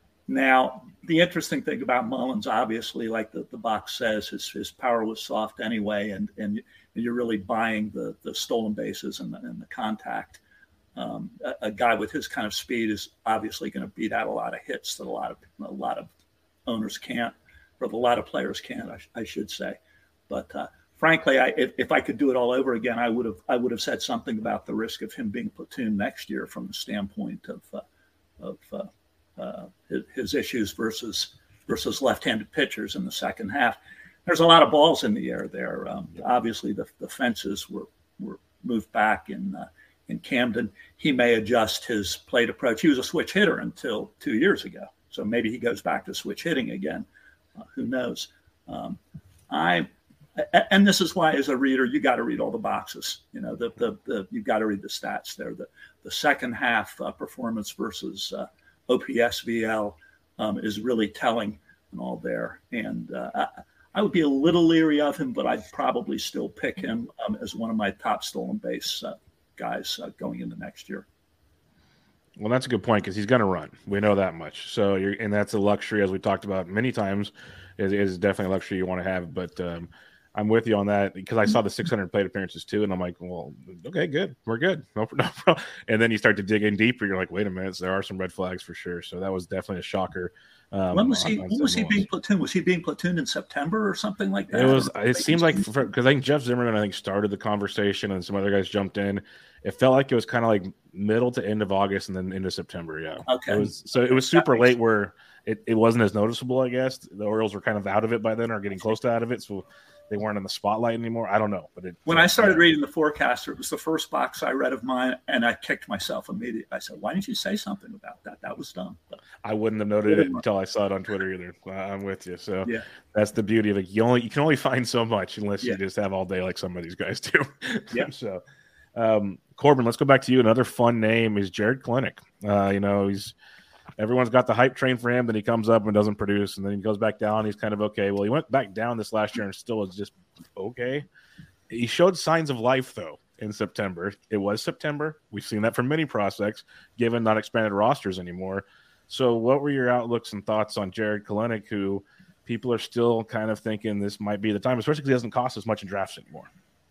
now, the interesting thing about Mullins, obviously, like the, the box says, his his power was soft anyway, and and you're really buying the the stolen bases and the, and the contact. Um, a, a guy with his kind of speed is obviously going to beat out a lot of hits that a lot of a lot of owners can't, or a lot of players can't, I, I should say. But uh, frankly, I, if, if I could do it all over again, I would have I would have said something about the risk of him being platooned next year from the standpoint of uh, of uh, uh, his, his issues versus versus left-handed pitchers in the second half. There's a lot of balls in the air there. Um, obviously, the, the fences were were moved back in uh, in Camden. He may adjust his plate approach. He was a switch hitter until two years ago, so maybe he goes back to switch hitting again. Uh, who knows? Um, I. And this is why, as a reader, you got to read all the boxes. You know, the the, the you've got to read the stats there. The the second half uh, performance versus uh, O P S V L um, is really telling and all there. And uh, I, I would be a little leery of him, but I'd probably still pick him um, as one of my top stolen base uh, guys uh, going into next year. Well, that's a good point because he's going to run. We know that much. So, you're, and that's a luxury, as we talked about many times, is, is definitely a luxury you want to have. But um, I'm with you on that because I saw the six hundred plate appearances too, and I'm like, well, okay, good, we're good, no, no problem. And then you start to dig in deeper, you're like, wait a minute, so there are some red flags for sure. So that was definitely a shocker. Um, when was he? When was he being platooned? Was he being platooned in September or something like that? It was. It seemed like because I think Jeff Zimmerman, I think, started the conversation, and some other guys jumped in. It felt like it was kind of like middle to end of August, and then into September. Yeah. Okay. It was, so it was super late, where it, it wasn't as noticeable. I guess the Orioles were kind of out of it by then, or getting close to out of it. So they weren't in the spotlight anymore. I don't know, but it, when I started reading the forecaster, it was the first box I read of mine, and I kicked myself immediately. I said, "Why didn't you say something about that? That was dumb." But I wouldn't have noted it until I saw it on Twitter either. I'm with you. So yeah. That's the beauty of it. You only you can only find so much unless yeah. you just have all day like some of these guys do. Yeah. So, um, Corbin, let's go back to you. Another fun name is Jarred Kelenic. Uh, you know, he's everyone's got the hype train for him. Then he comes up and doesn't produce, and then he goes back down. He's kind of okay. Well, he went back down this last year and still was just okay. He showed signs of life though in September. It was September. We've seen that from many prospects, given not expanded rosters anymore. So, what were your outlooks and thoughts on Jarred Kelenic, who people are still kind of thinking this might be the time, especially because he doesn't cost as much in drafts anymore?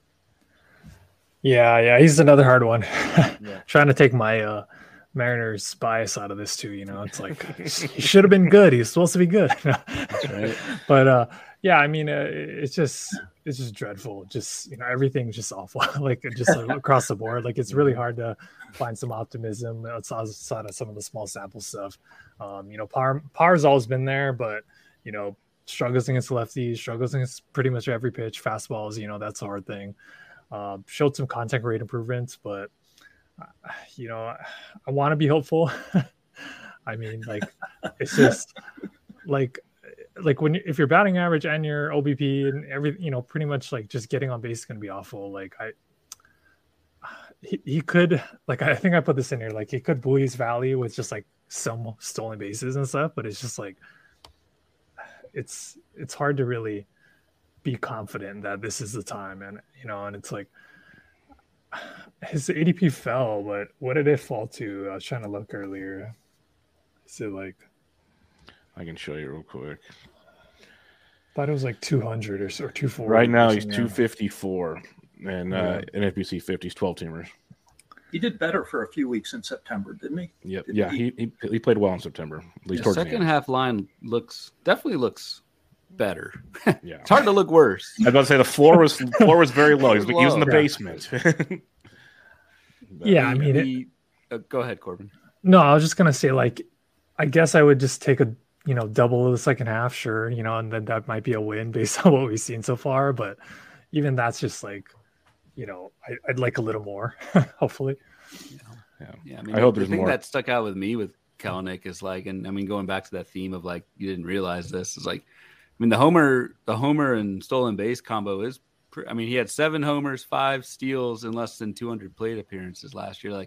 Yeah, yeah, he's another hard one. Yeah. Trying to take my uh, Mariners bias out of this too. You know, it's like he should have been good. He's supposed to be good. That's right. But uh, yeah, I mean, uh, it's just it's just dreadful. Just you know, everything's just awful. Like just like, across the board. Like it's really hard to find some optimism outside of some of the small sample stuff. Um, you know, Par Par's always been there, but you know, struggles against lefties, struggles against pretty much every pitch, fastballs. You know, that's a hard thing. Uh, showed some contact rate improvements, but uh, you know, I want to be hopeful. I mean, like it's just like like when if you're batting average and your O B P and every you know pretty much like just getting on base is gonna be awful. Like I, he, he could like I think I put this in here like he could buoy his value with just like some stolen bases and stuff, but it's just like it's it's hard to really be confident that this is the time. And you know, and it's like his A D P fell, but what did it fall to? I was trying to look earlier. Is it like? I can show you real quick. I thought it was like two hundred or, or two forty. Right now he's two fifty-four, and yeah. uh, N F B C fifties, twelve teamers. He did better for a few weeks in September, didn't he? Yep. Did yeah, he, he, he he played well in September. At least the towards second the end. half line looks definitely looks better. Yeah, it's hard to look worse. I was about to say the floor was floor was very low. He was, he was in the yeah. basement. yeah, I mean, he, it, uh, go ahead, Corbin. No, I was just gonna say, like, I guess I would just take a you know double of the second half, sure, you know, and then that might be a win based on what we've seen so far. But even that's just like, you know, I, I'd like a little more, hopefully. Yeah. Yeah, yeah I mean, I hope the there's thing more. that stuck out with me with Kelenic is like, and I mean, going back to that theme of like, you didn't realize this is like, I mean, the homer, the homer and stolen base combo is, pre- I mean, he had seven homers, five steals, and less than two hundred plate appearances last year. Like,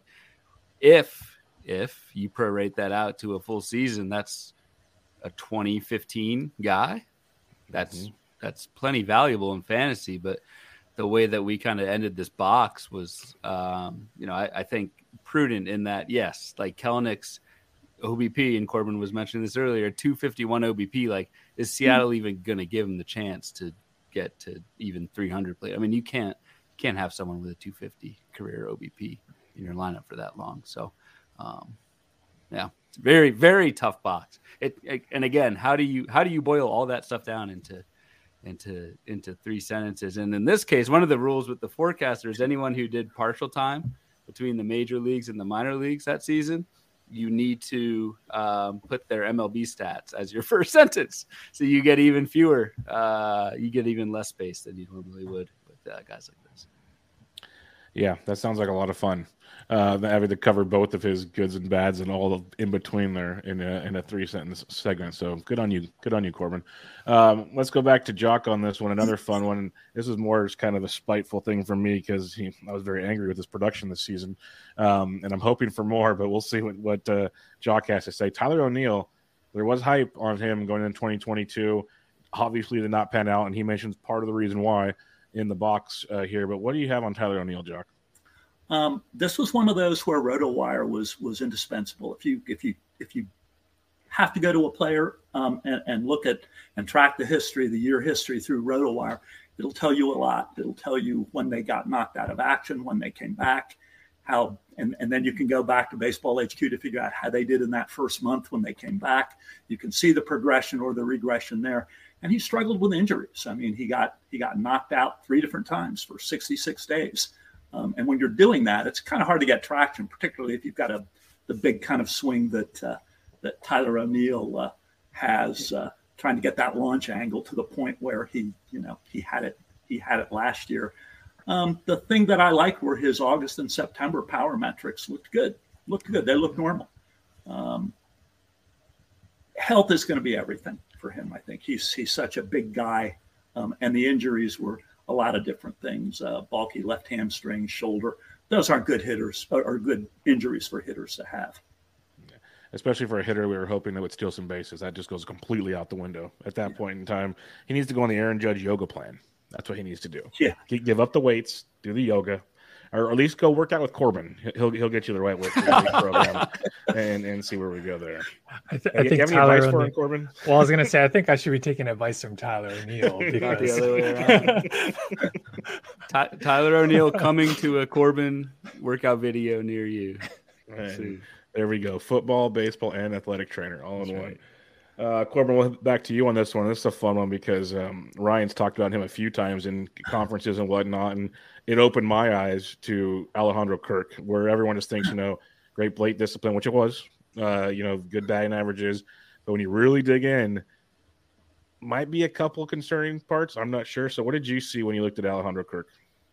if if you prorate that out to a full season, that's a twenty fifteen guy. That's mm-hmm. that's plenty valuable in fantasy, but the way that we kind of ended this box was, um, you know, I, I think prudent in that, yes, like Kelenic's O B P, and Corbin was mentioning this earlier, two fifty-one O B P, like, is Seattle mm-hmm. even going to give him the chance to get to even three hundred play? I mean, you can't can't have someone with a two fifty career O B P in your lineup for that long. So, um, yeah, it's a very, very tough box. It, it and again, how do you how do you boil all that stuff down into into into three sentences? And in this case, one of the rules with the forecaster is anyone who did partial time between the major leagues and the minor leagues that season, you need to um, put their M L B stats as your first sentence. So you get even fewer, uh, you get even less space than you normally would with uh, guys like this. Yeah, that sounds like a lot of fun. Uh, having to cover both of his goods and bads and all of in between there in a, in a three sentence segment. So good on you, good on you, Corbin. Um, let's go back to Jock on this one. Another fun one. This is more just kind of a spiteful thing for me because I was very angry with his production this season, um, and I'm hoping for more. But we'll see what what uh, Jock has to say. Tyler O'Neill, there was hype on him going into twenty twenty-two. Obviously, did not pan out, and he mentions part of the reason why in the box uh, here. But what do you have on Tyler O'Neill, Jock? Um, this was one of those where RotoWire was was indispensable. If you if you if you have to go to a player um, and, and look at and track the history, the year history through RotoWire, it'll tell you a lot. It'll tell you when they got knocked out of action, when they came back, how, and, and then you can go back to Baseball H Q to figure out how they did in that first month when they came back. You can see the progression or the regression there. And he struggled with injuries. I mean, he got he got knocked out three different times for sixty-six days. Um, and when you're doing that, it's kind of hard to get traction, particularly if you've got a the big kind of swing that uh, that Tyler O'Neill uh, has, uh, trying to get that launch angle to the point where he, you know, he had it he had it last year. Um, the thing that I liked were his August and September power metrics looked good, looked good. They looked normal. Um, health is going to be everything for him. I think he's he's such a big guy, um, and the injuries were a lot of different things, uh, bulky left hamstring, shoulder. Those aren't good hitters or good injuries for hitters to have. Yeah. Especially for a hitter, we were hoping that would steal some bases. That just goes completely out the window at that yeah. point in time. He needs to go on the Aaron Judge yoga plan. That's what he needs to do. Yeah. Give up the weights, do the yoga, or at least go work out with Corbin. He'll he'll get you the right weight for the program and, and see where we go there. I, th- I think you have Tyler any advice O'Neill, for him, Corbin? Well, I was going to say, I think I should be taking advice from Tyler O'Neill. Because... Not the other way around. Ty- Tyler O'Neill coming to a Corbin workout video near you. Right. There we go. Football, baseball, and athletic trainer all in That's one. right. Uh, Corbin, we'll back to you on this one. This is a fun one because um, Ryan's talked about him a few times in conferences and whatnot, and it opened my eyes to Alejandro Kirk, where everyone just thinks, you know, great plate discipline, which it was, uh, you know, good batting averages. But when you really dig in, might be a couple concerning parts. I'm not sure. So what did you see when you looked at Alejandro Kirk?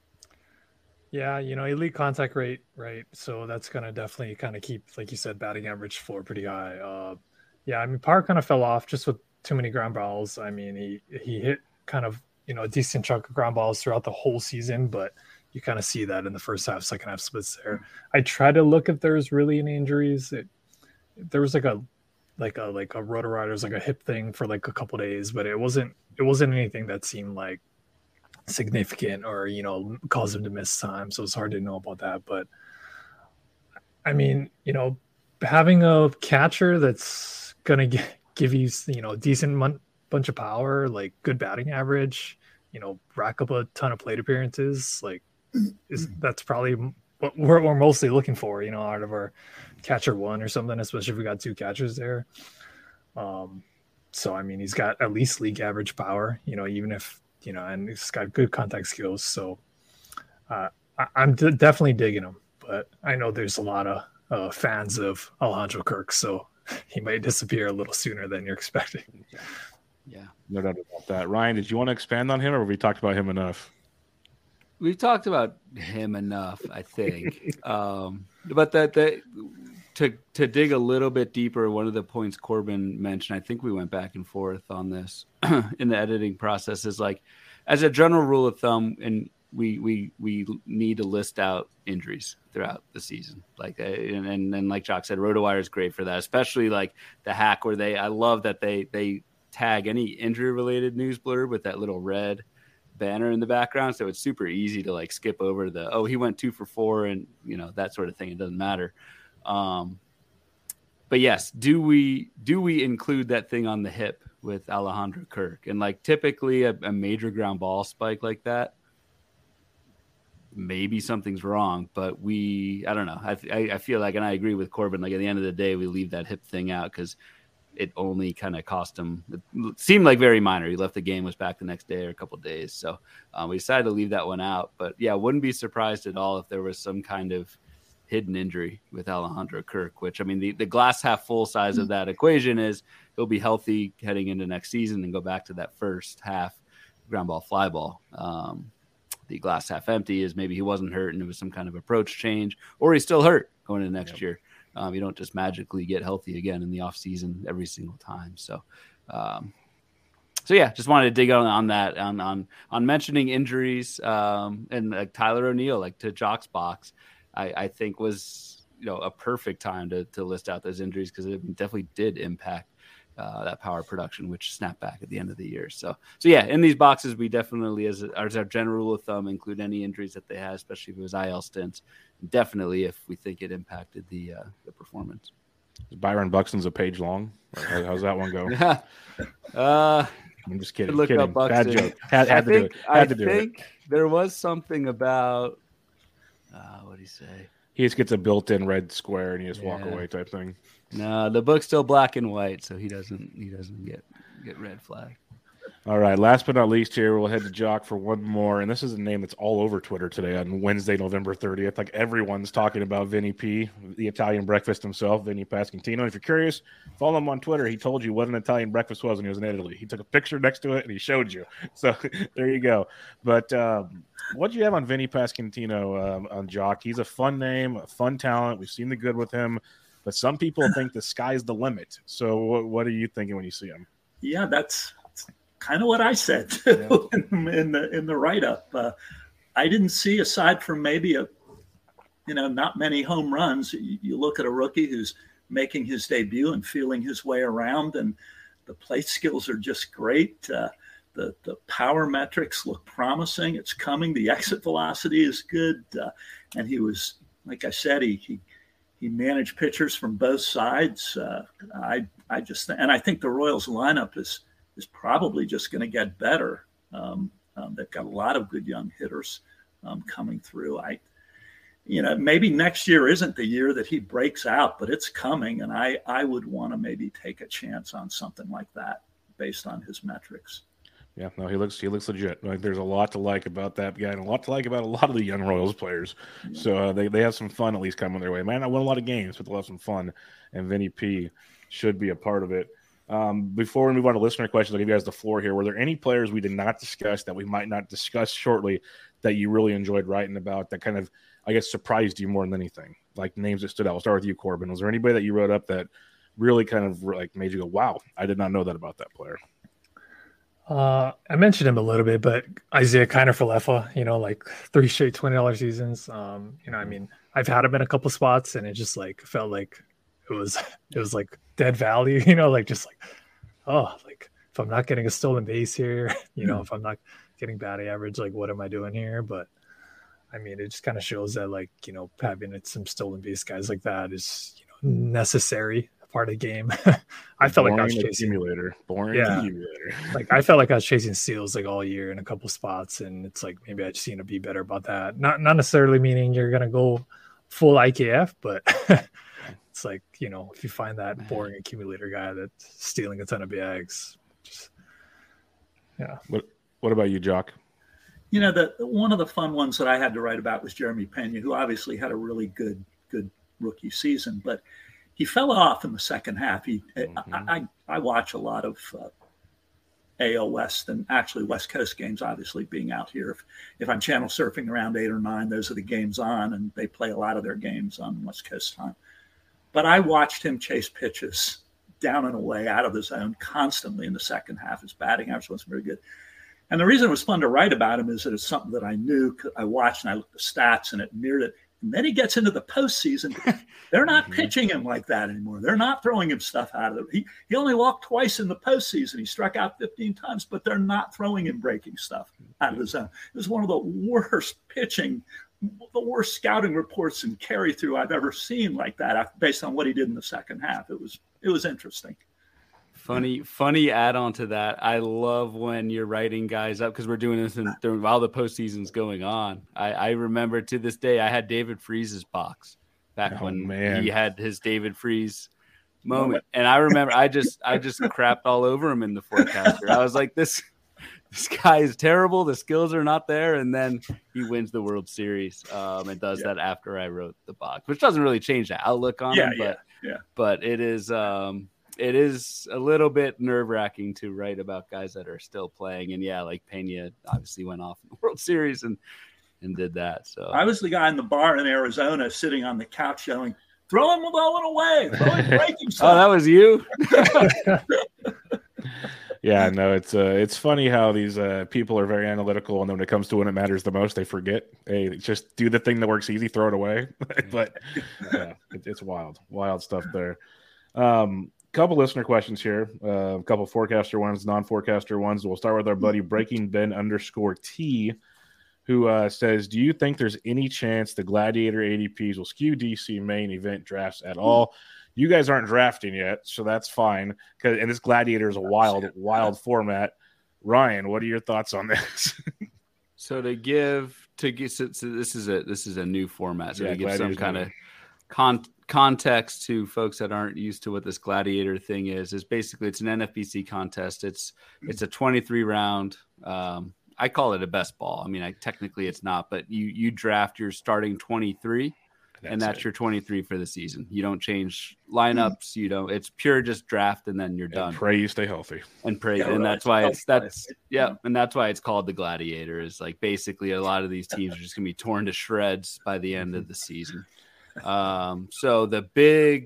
Yeah, you know, elite contact rate, right? So that's going to definitely kind of keep, like you said, batting average floor pretty high. Uh, yeah, I mean, power kind of fell off just with too many ground balls. I mean, he he hit kind of, you know, a decent chunk of ground balls throughout the whole season, but you kind of see that in the first half, second half splits there. I try to look if there's really any injuries. It, there was like a like a like a rotor riders, like a hip thing for like a couple days, but it wasn't it wasn't anything that seemed like significant or, you know, caused him to miss time. So it's hard to know about that. But I mean, you know, having a catcher that's gonna get, give you, you know, decent mon- bunch of power, like good batting average, you know, rack up a ton of plate appearances, like is that's probably what we're, we're mostly looking for, you know, out of our catcher one or something, especially if we got two catchers there. Um, so I mean, he's got at least league average power, you know, even if, you know, and he's got good contact skills. So uh, I, I'm d- definitely digging him, but I know there's a lot of uh, fans of Alejandro Kirk, so he might disappear a little sooner than you're expecting. Yeah, no doubt about that. Ryan, did you want to expand on him, or have we talked about him enough? We've talked about him enough, I think. um, but that that to to dig a little bit deeper, one of the points Corbin mentioned, I think we went back and forth on this in the editing process, is like, as a general rule of thumb, and we we we need to list out injuries throughout the season. Like and and, and like Jock said, RotoWire is great for that, especially like the hack where they I love that they they tag any injury related news blurb with that little red banner in the background, so it's super easy to like skip over the oh he went two for four and you know that sort of thing. It doesn't matter. Um, but yes, do we do we include that thing on the hip with Alejandro Kirk? And like typically a, a major ground ball spike like that, maybe something's wrong. But we I don't know. I I, I feel like, and I agree with Corbin. Like at the end of the day, we leave that hip thing out because it only kind of cost him. It seemed like very minor. He left the game, was back the next day or a couple of days. So um, we decided to leave that one out. But yeah, wouldn't be surprised at all if there was some kind of hidden injury with Alejandro Kirk, which I mean, the, the glass half full size of that equation is he'll be healthy heading into next season and go back to that first half ground ball, fly ball. Um, the glass half empty is maybe he wasn't hurt and it was some kind of approach change, or he's still hurt going into next yep. year. Um, you don't just magically get healthy again in the off season every single time. So, um, so yeah, just wanted to dig on, on that, on, on, on mentioning injuries, um, and like Tyler O'Neill, like to Jock's box, I, I think was, you know, a perfect time to, to list out those injuries, because it definitely did impact uh, that power production, which snapped back at the end of the year. So, so yeah, in these boxes, we definitely, as, as our general rule of thumb, include any injuries that they had, especially if it was I L stints. Definitely if we think it impacted the uh, the performance. Byron Buxton's a page long. How's that one go? Yeah. uh, I'm just kidding. Look kidding. Up Buxton. Bad joke. Had, had I to think, do it. Had I to do think it. There was something about, uh, what did he say? He just gets a built-in red square and you just yeah. walk away type thing. No, the book's still black and white, so he doesn't he doesn't get get red flag. All right, last but not least here, we'll head to Jock for one more. And this is a name that's all over Twitter today on Wednesday, November thirtieth. Like everyone's talking about Vinny P, the Italian breakfast himself, Vinny Pasquantino. If you're curious, follow him on Twitter. He told you what an Italian breakfast was when he was in Italy. He took a picture next to it and he showed you. So there you go. But um, what do you have on Vinny Pasquantino um, on Jock? He's a fun name, a fun talent. We've seen the good with him. But some people think the sky's the limit. So what, what are you thinking when you see him? Yeah, that's kind of what I said too, yeah. in, in the in the write-up. Uh, I didn't see, aside from maybe a, you know, not many home runs. You, you look at a rookie who's making his debut and feeling his way around, and the plate skills are just great. Uh, the the power metrics look promising. It's coming. The exit velocity is good, uh, and he was, like I said, he he he managed pitchers from both sides. Uh, I I just and I think the Royals lineup is. is probably just going to get better. Um, um, they've got a lot of good young hitters um, coming through. I, you know, maybe next year isn't the year that he breaks out, but it's coming. And I, I would want to maybe take a chance on something like that based on his metrics. Yeah, no, he looks he looks legit. Like there's a lot to like about that guy, and a lot to like about a lot of the young Royals players. Yeah. So uh, they they have some fun at least coming their way. Man, I won a lot of games, but they'll have some fun, and Vinny P should be a part of it. Um, before we move on to listener questions, I'll give you guys the floor here. Were there any players we did not discuss that we might not discuss shortly that you really enjoyed writing about that kind of, I guess, surprised you more than anything? Like names that stood out. We'll start with you, Corbin. Was there anybody that you wrote up that really kind of like made you go, wow, I did not know that about that player? Uh, I mentioned him a little bit, but Isaiah Kiner-Falefa, you know, like three straight twenty dollars seasons. Um, you know, I mean, I've had him in a couple spots and it just like felt like it was it was like dead value, you know, like just like, oh, like if I'm not getting a stolen base here, you know, if I'm not getting batting average, like what am I doing here? But I mean, it just kind of shows that, like, you know, having some stolen base guys like that is, you know, necessary part of the game. I felt Boring like I was chasing accumulator. Boring yeah. accumulator. Like I felt like I was chasing steals like all year in a couple spots, and it's like maybe I just need to be better about that. Not not necessarily meaning you're gonna go full I K F, but it's like, you know, if you find that boring accumulator guy that's stealing a ton of bags, just yeah. What What about you, Jock? You know, the one of the fun ones that I had to write about was Jeremy Pena, who obviously had a really good good rookie season, but he fell off in the second half. He, mm-hmm. I, I, I watch a lot of uh, A L West and actually West Coast games, obviously being out here. If, if I'm channel surfing around eight or nine, those are the games on, and they play a lot of their games on West Coast time. But I watched him chase pitches down and away out of the zone constantly in the second half. His batting average wasn't very good. And the reason it was fun to write about him is that it's something that I knew. I watched and I looked at the stats and it mirrored it. And then he gets into the postseason. They're not mm-hmm. pitching him like that anymore. They're not throwing him stuff out of it. He, he only walked twice in the postseason. He struck out fifteen times, but they're not throwing him breaking stuff out of the zone. It was one of the worst pitching, the worst scouting reports and carry through I've ever seen like that based on what he did in the second half. It was it was interesting. Funny, funny add on to that. I love when you're writing guys up because we're doing this in, during, while the postseason's going on. I, I remember to this day, I had David Freese's box back oh, when man. he had his David Freese moment. And I remember I just, I just crapped all over him in the forecaster. I was like, this, this guy is terrible. The skills are not there. And then he wins the World Series um, and does yeah. that after I wrote the box, which doesn't really change the outlook on yeah, him, but, yeah, yeah. but it is, um, it is a little bit nerve-wracking to write about guys that are still playing. And yeah, like Pena obviously went off in the World Series and, and did that. So I was the guy in the bar in Arizona sitting on the couch yelling, throw him going away, throw him breaking stuff. Oh, that was you? Yeah, no, it's uh, it's funny how these uh, people are very analytical, and then when it comes to when it matters the most, they forget. Hey, just do the thing that works easy, throw it away. But yeah, it, it's wild, wild stuff there. Um, Couple listener questions here, uh, a couple forecaster ones, non-forecaster ones. We'll start with our buddy Breaking Ben underscore T, who uh, says, do you think there's any chance the Gladiator A D Ps will skew D C main event drafts at all? You guys aren't drafting yet, so that's fine. Cause, and this Gladiator is a wild, wild format. Ryan, what are your thoughts on this? So to give to get so, so this is a this is a new format, so yeah, to give some kind of con- context to folks that aren't used to what this Gladiator thing is, is basically it's an N F B C contest. It's it's a twenty-three round. Um, I call it a best ball. I mean, I technically it's not, but you you draft your starting twenty-three, that's and that's it. Your twenty-three for the season. You don't change lineups. You don't. It's pure just draft, and then you're and done. Pray you stay healthy. And pray, yeah, and that's why it's that's yeah, and that's why it's called the Gladiator. Is like basically a lot of these teams are just gonna be torn to shreds by the end of the season. Um, so the big,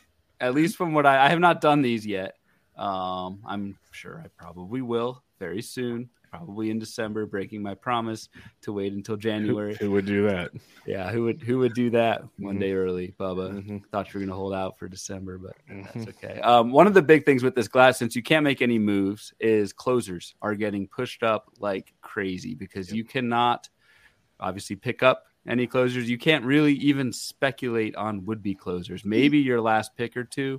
at least from what I, I have not done these yet. Um, I'm sure I probably will very soon, probably in December, breaking my promise to wait until January. Who, who would do that? Yeah. Who would, who would do that one mm-hmm. day early, Bubba? Mm-hmm. Thought you were going to hold out for December, but mm-hmm. that's okay. Um, one of the big things with this glass, since you can't make any moves, is closers are getting pushed up like crazy because yep. you cannot obviously pick up any closers. You can't really even speculate on would-be closers. Maybe your last pick or two.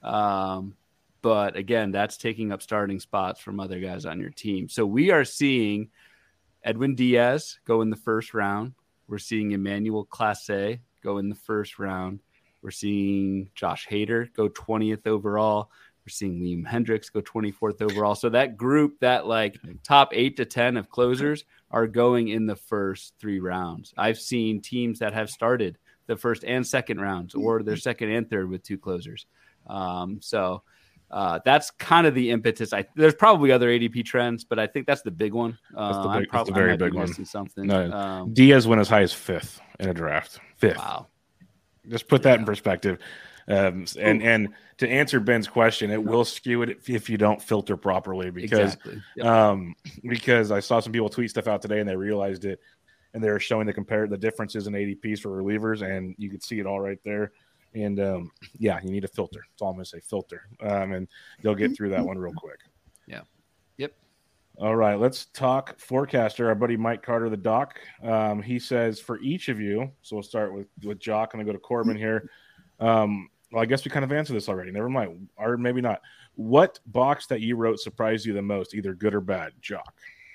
Um, but again, that's taking up starting spots from other guys on your team. So we are seeing Edwin Diaz go in the first round. We're seeing Emmanuel Clase go in the first round. We're seeing Josh Hader go twentieth overall. We're seeing Liam Hendricks go twenty-fourth overall. So that group, that like top eight to ten of closers are going in the first three rounds. I've seen teams that have started the first and second rounds or their second and third with two closers. Um, so uh, that's kind of the impetus. I, there's probably other A D P trends, but I think that's the big one. Uh, that's the, big, probably, that's the very big one. Something. No, um, Diaz went as high as fifth in a draft. Fifth. Wow. Just put that yeah. in perspective. Um, and, and to answer Ben's question, it will skew it if you don't filter properly because, exactly. yep. um, because I saw some people tweet stuff out today and they realized it and they were showing the compare the differences in A D Ps for relievers and you could see it all right there. And um, yeah, you need a filter. That's all I'm going to say, filter. Um, and you'll get through that one real quick. Yeah. Yep. All right, let's talk forecaster. Our buddy Mike Carter, the doc. Um, he says for each of you, so we'll start with, with Jock and then go to Corbin here. Um, well, I guess we kind of answered this already. Never mind. Or maybe not. What box that you wrote surprised you the most, either good or bad, Jock?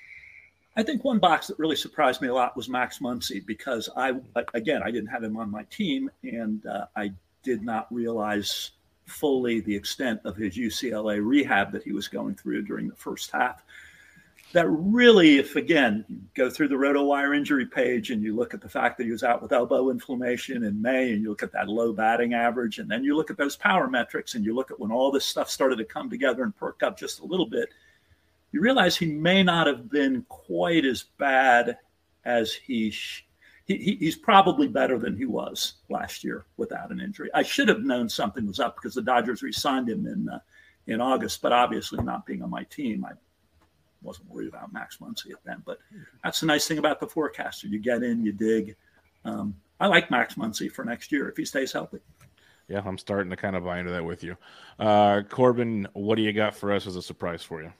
I think one box that really surprised me a lot was Max Muncy, because I, again, I didn't have him on my team, and uh, I did not realize fully the extent of his U C L A rehab that he was going through during the first half. That really, if again, you go through the RotoWire injury page and you look at the fact that he was out with elbow inflammation in May, and you look at that low batting average, and then you look at those power metrics, and you look at when all this stuff started to come together and perk up just a little bit, you realize he may not have been quite as bad as he sh- He, he's probably better than he was last year without an injury. I should have known something was up because the Dodgers re-signed him in uh, in August, but obviously not being on my team, I wasn't worried about Max Muncy at then. But that's the nice thing about the forecaster. You get in, you dig. Um, I like Max Muncy for next year if he stays healthy. Yeah, I'm starting to kind of buy into that with you. Uh, Corbin, what do you got for us as a surprise for you?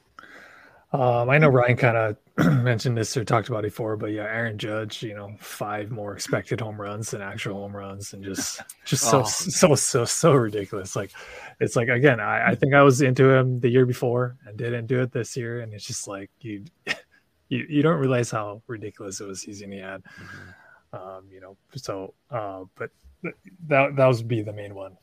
Um, I know Ryan kind of mentioned this or talked about it before, but yeah, Aaron Judge, you know, five more expected home runs than actual home runs, and just just so Oh. so so so ridiculous. Like, it's like, again, I, I think I was into him the year before and didn't do it this year, and it's just like you you you don't realize how ridiculous of a season he had. Mm-hmm. Um, you know, so uh, but that that would be the main one.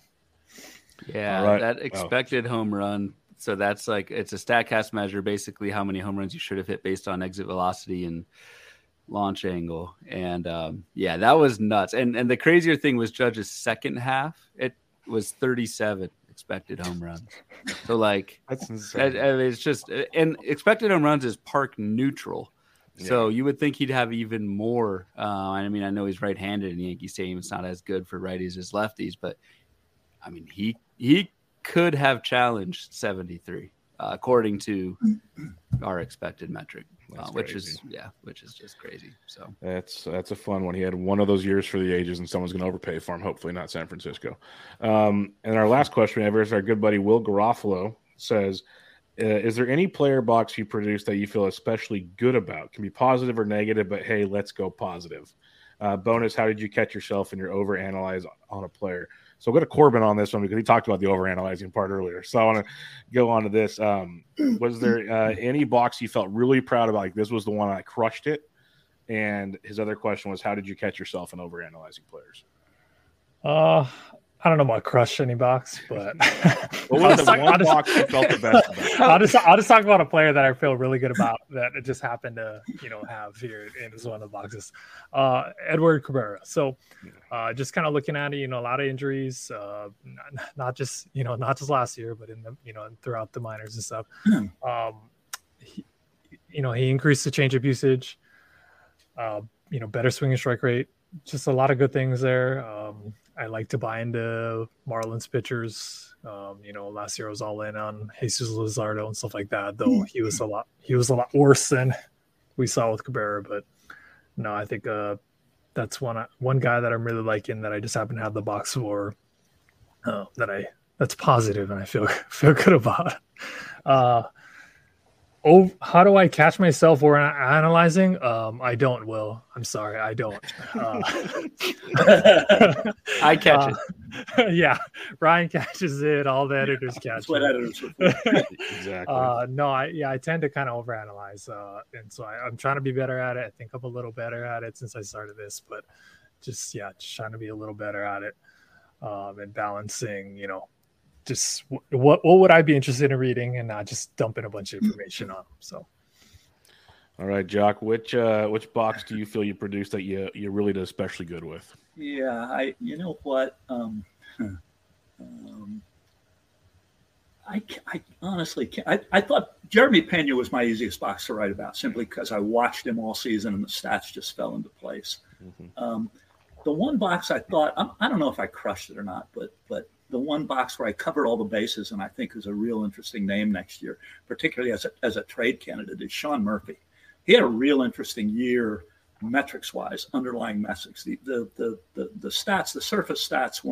Yeah, right. that expected oh. home run. So that's like, it's a StatCast measure, basically how many home runs you should have hit based on exit velocity and launch angle. And um, yeah, that was nuts. And and the crazier thing was Judge's second half. It was thirty-seven expected home runs. So like, that's insane. It, it's just, and expected home runs is park neutral. Yeah. So you would think he'd have even more. Uh, I mean, I know he's right-handed in Yankee Stadium. It's not as good for righties as lefties, but I mean, he he could have challenged seventy-three, uh, according to our expected metric, uh, which is yeah, which is just crazy. So that's that's a fun one. He had one of those years for the ages, and someone's going to overpay for him. Hopefully, not San Francisco. Um, and our last question we have is our good buddy Will Garofalo says, uh, "Is there any player box you produce that you feel especially good about? Can be positive or negative, but hey, let's go positive." Uh, bonus: how did you catch yourself in your overanalyze on a player? So we'll go to Corbin on this one because he talked about the overanalyzing part earlier. So I want to go on to this. Um, was there uh, any box you felt really proud about? Like, this was the one I crushed it. And his other question was, how did you catch yourself in overanalyzing players? Uh, I don't know about crush any box, but what was the talk, one just, box you felt the best about? I'll just I'll just talk about a player that I feel really good about that it just happened to, you know, have here in one of the boxes. Uh, Edward Cabrera. So uh, just kind of looking at it, you know, a lot of injuries, uh, not, not just, you know, not just last year, but in the, you know, throughout the minors and stuff. Um, he, you know, he increased the changeup usage, uh, you know, better swing and strike rate, just a lot of good things there. Um, I like to buy into Marlins pitchers. Um, you know, last year I was all in on Jesus Luzardo and stuff like that, though he was a lot he was a lot worse than we saw with Cabrera. But no, I think uh, that's one one guy that I'm really liking that I just happen to have the box for. Uh, that I that's positive and I feel feel good about. Uh, Oh, how do I catch myself or analyzing? Um, I don't, Will. I'm sorry, I don't. Uh, I catch uh, it. Yeah, Ryan catches it. All the editors yeah, catch that's what it. editors are Exactly. Uh, no, I yeah, I tend to kind of overanalyze, uh, and so I, I'm trying to be better at it. I think I'm a little better at it since I started this, but just yeah, just trying to be a little better at it, um, and balancing, you know. Just what what would I be interested in reading and not just dumping a bunch of information on them. So, all right, Jock, which uh, which box do you feel you produced that you you really did especially good with? Yeah, I you know what, um, um, I I honestly can't. I, I thought Jeremy Pena was my easiest box to write about simply because I watched him all season and the stats just fell into place. Mm-hmm. Um, the one box I thought I, I don't know if I crushed it or not, but but. The one box where I covered all the bases and I think is a real interesting name next year, particularly as a, as a trade candidate, is Sean Murphy. He had a real interesting year metrics wise, underlying metrics. The, the, the, the, the stats, the surface stats weren't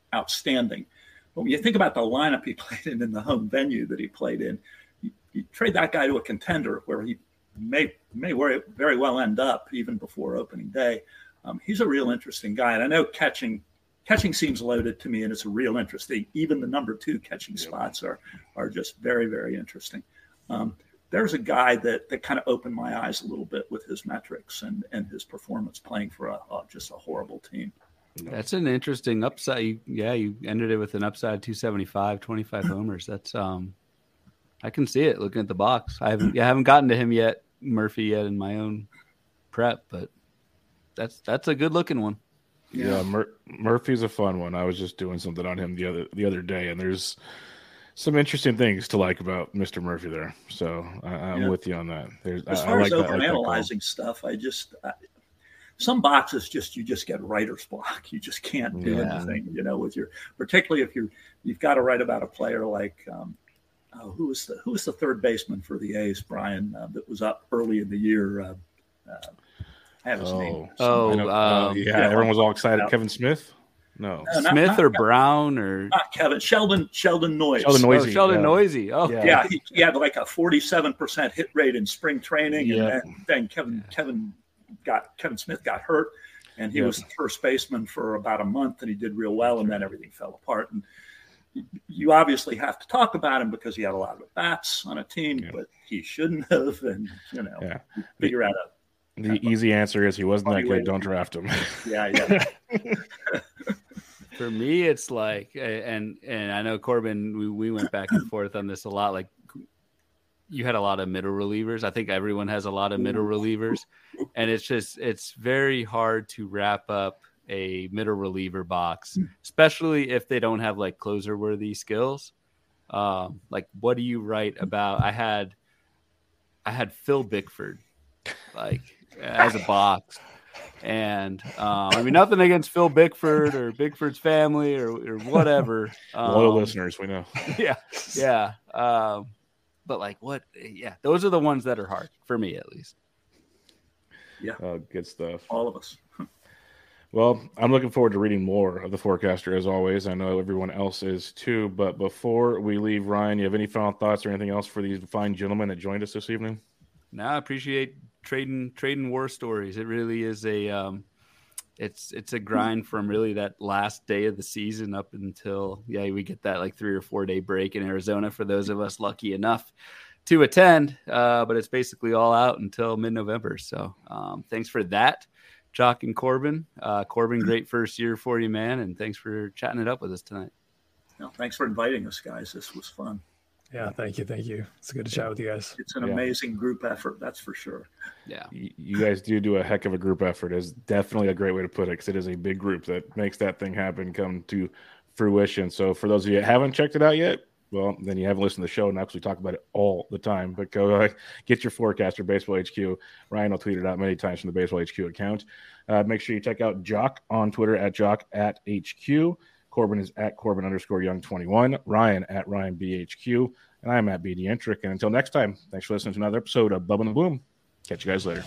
outstanding. But when you think about the lineup he played in in the home venue that he played in, you, you trade that guy to a contender where he may may very well end up even before opening day. Um, he's a real interesting guy. And I know catching catching seems loaded to me, and it's a real interesting. Even the number two catching spots are are just very, very interesting. Um, there's a guy that that kind of opened my eyes a little bit with his metrics and, and his performance playing for a, a just a horrible team. That's an interesting upside. You, yeah, you ended it with an upside two seventy-five, twenty-five homers. That's um, I can see it looking at the box. I haven't, yeah, I haven't gotten to him yet, Murphy yet in my own prep, but that's that's a good looking one. Yeah, yeah Mur- Murphy's a fun one. I was just doing something on him the other the other day, and there's some interesting things to like about Mister Murphy there. So I, I'm yeah. with you on that. There's as I, far I as like overanalyzing like stuff, I just I, some boxes just you just get writer's block. You just can't do yeah. anything, you know, with your particularly if you're you've got to write about a player like um, oh, who was the who was the third baseman for the A's, Brian, uh, that was up early in the year. Uh, uh, I have his oh. name. Oh, um, uh, yeah, yeah, everyone was all excited. yeah. Kevin Smith? No. No, not- Smith not or Kevin. Brown or Not Kevin. Sheldon Sheldon Noyes. Sheldon oh, Noisy. Sheldon yeah. Noisy. Oh, Yeah. Yeah, he, he had like a forty-seven percent hit rate in spring training, and Yeah. then, then Kevin Kevin got Kevin Smith got hurt, and he Yeah. was the first baseman for about a month, and he did real well, and then everything fell apart. And you obviously have to talk about him because he had a lot of at bats on a team, Yeah. but he shouldn't have, and you know, Yeah. figure out a The easy answer is he wasn't that Funny way good. to- Don't draft him. yeah yeah. For me, it's like, and and I know Corbin, we, we went back and forth on this a lot. Like, you had a lot of middle relievers. I think everyone has a lot of middle relievers, and it's just it's very hard to wrap up a middle reliever box, especially if they don't have like closer worthy skills. Um, like, what do you write about? I had I had Phil Bickford, like as a box. And um, I mean, nothing against Phil Bickford or Bickford's family or, or whatever. Um, Loyal listeners, we know. Yeah, yeah. Um, but like, what? Yeah, those are the ones that are hard for me, at least. Uh, good stuff. All of us. Well, I'm looking forward to reading more of the Forecaster as always. I know everyone else is too. But before we leave, Ryan, you have any final thoughts or anything else for these fine gentlemen that joined us this evening? No, I appreciate trading trading war stories. It really is a um, it's it's a grind from really that last day of the season up until yeah we get that like three or four day break in Arizona for those of us lucky enough to attend. Uh, but it's basically all out until mid November. So um, thanks for that, Jock and Corbin. Uh, Corbin, great first year for you, man, and thanks for chatting it up with us tonight. No, thanks for inviting us, guys. This was fun. Yeah, thank you, thank you. It's good to chat with you guys. It's an Yeah. amazing group effort, that's for sure. Yeah. Y- You guys do do a heck of a group effort. Is definitely a great way to put it because it is a big group that makes that thing happen come to fruition. So for those of you that haven't checked it out yet, well, then you haven't listened to the show and actually talk about it all the time. But go uh, get your Forecaster, Baseball H Q. Ryan will tweet it out many times from the Baseball H Q account. Uh, make sure you check out Jock on Twitter at Jock at H Q. Corbin is at Corbin underscore Young twenty-one. Ryan at Ryan B H Q. And I'm at B D Entrick. And until next time, thanks for listening to another episode of Bubba and the Bloom. Catch you guys later.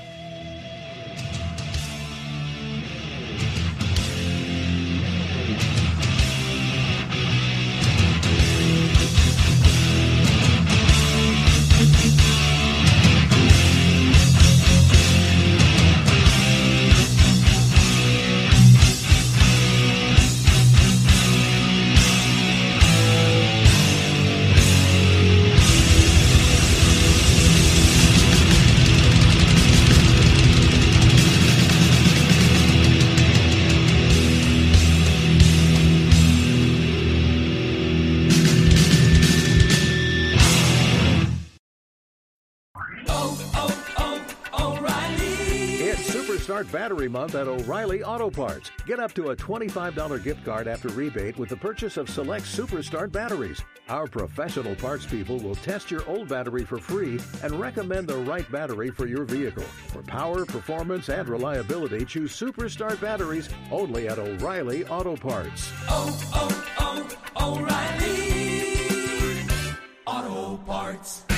Start Battery Month at O'Reilly Auto Parts. Get up to a twenty-five dollars gift card after rebate with the purchase of select Super Start batteries. Our professional parts people will test your old battery for free and recommend the right battery for your vehicle. For power, performance, and reliability, choose Super Start batteries only at O'Reilly Auto Parts. Oh, oh, oh, O'Reilly Auto Parts.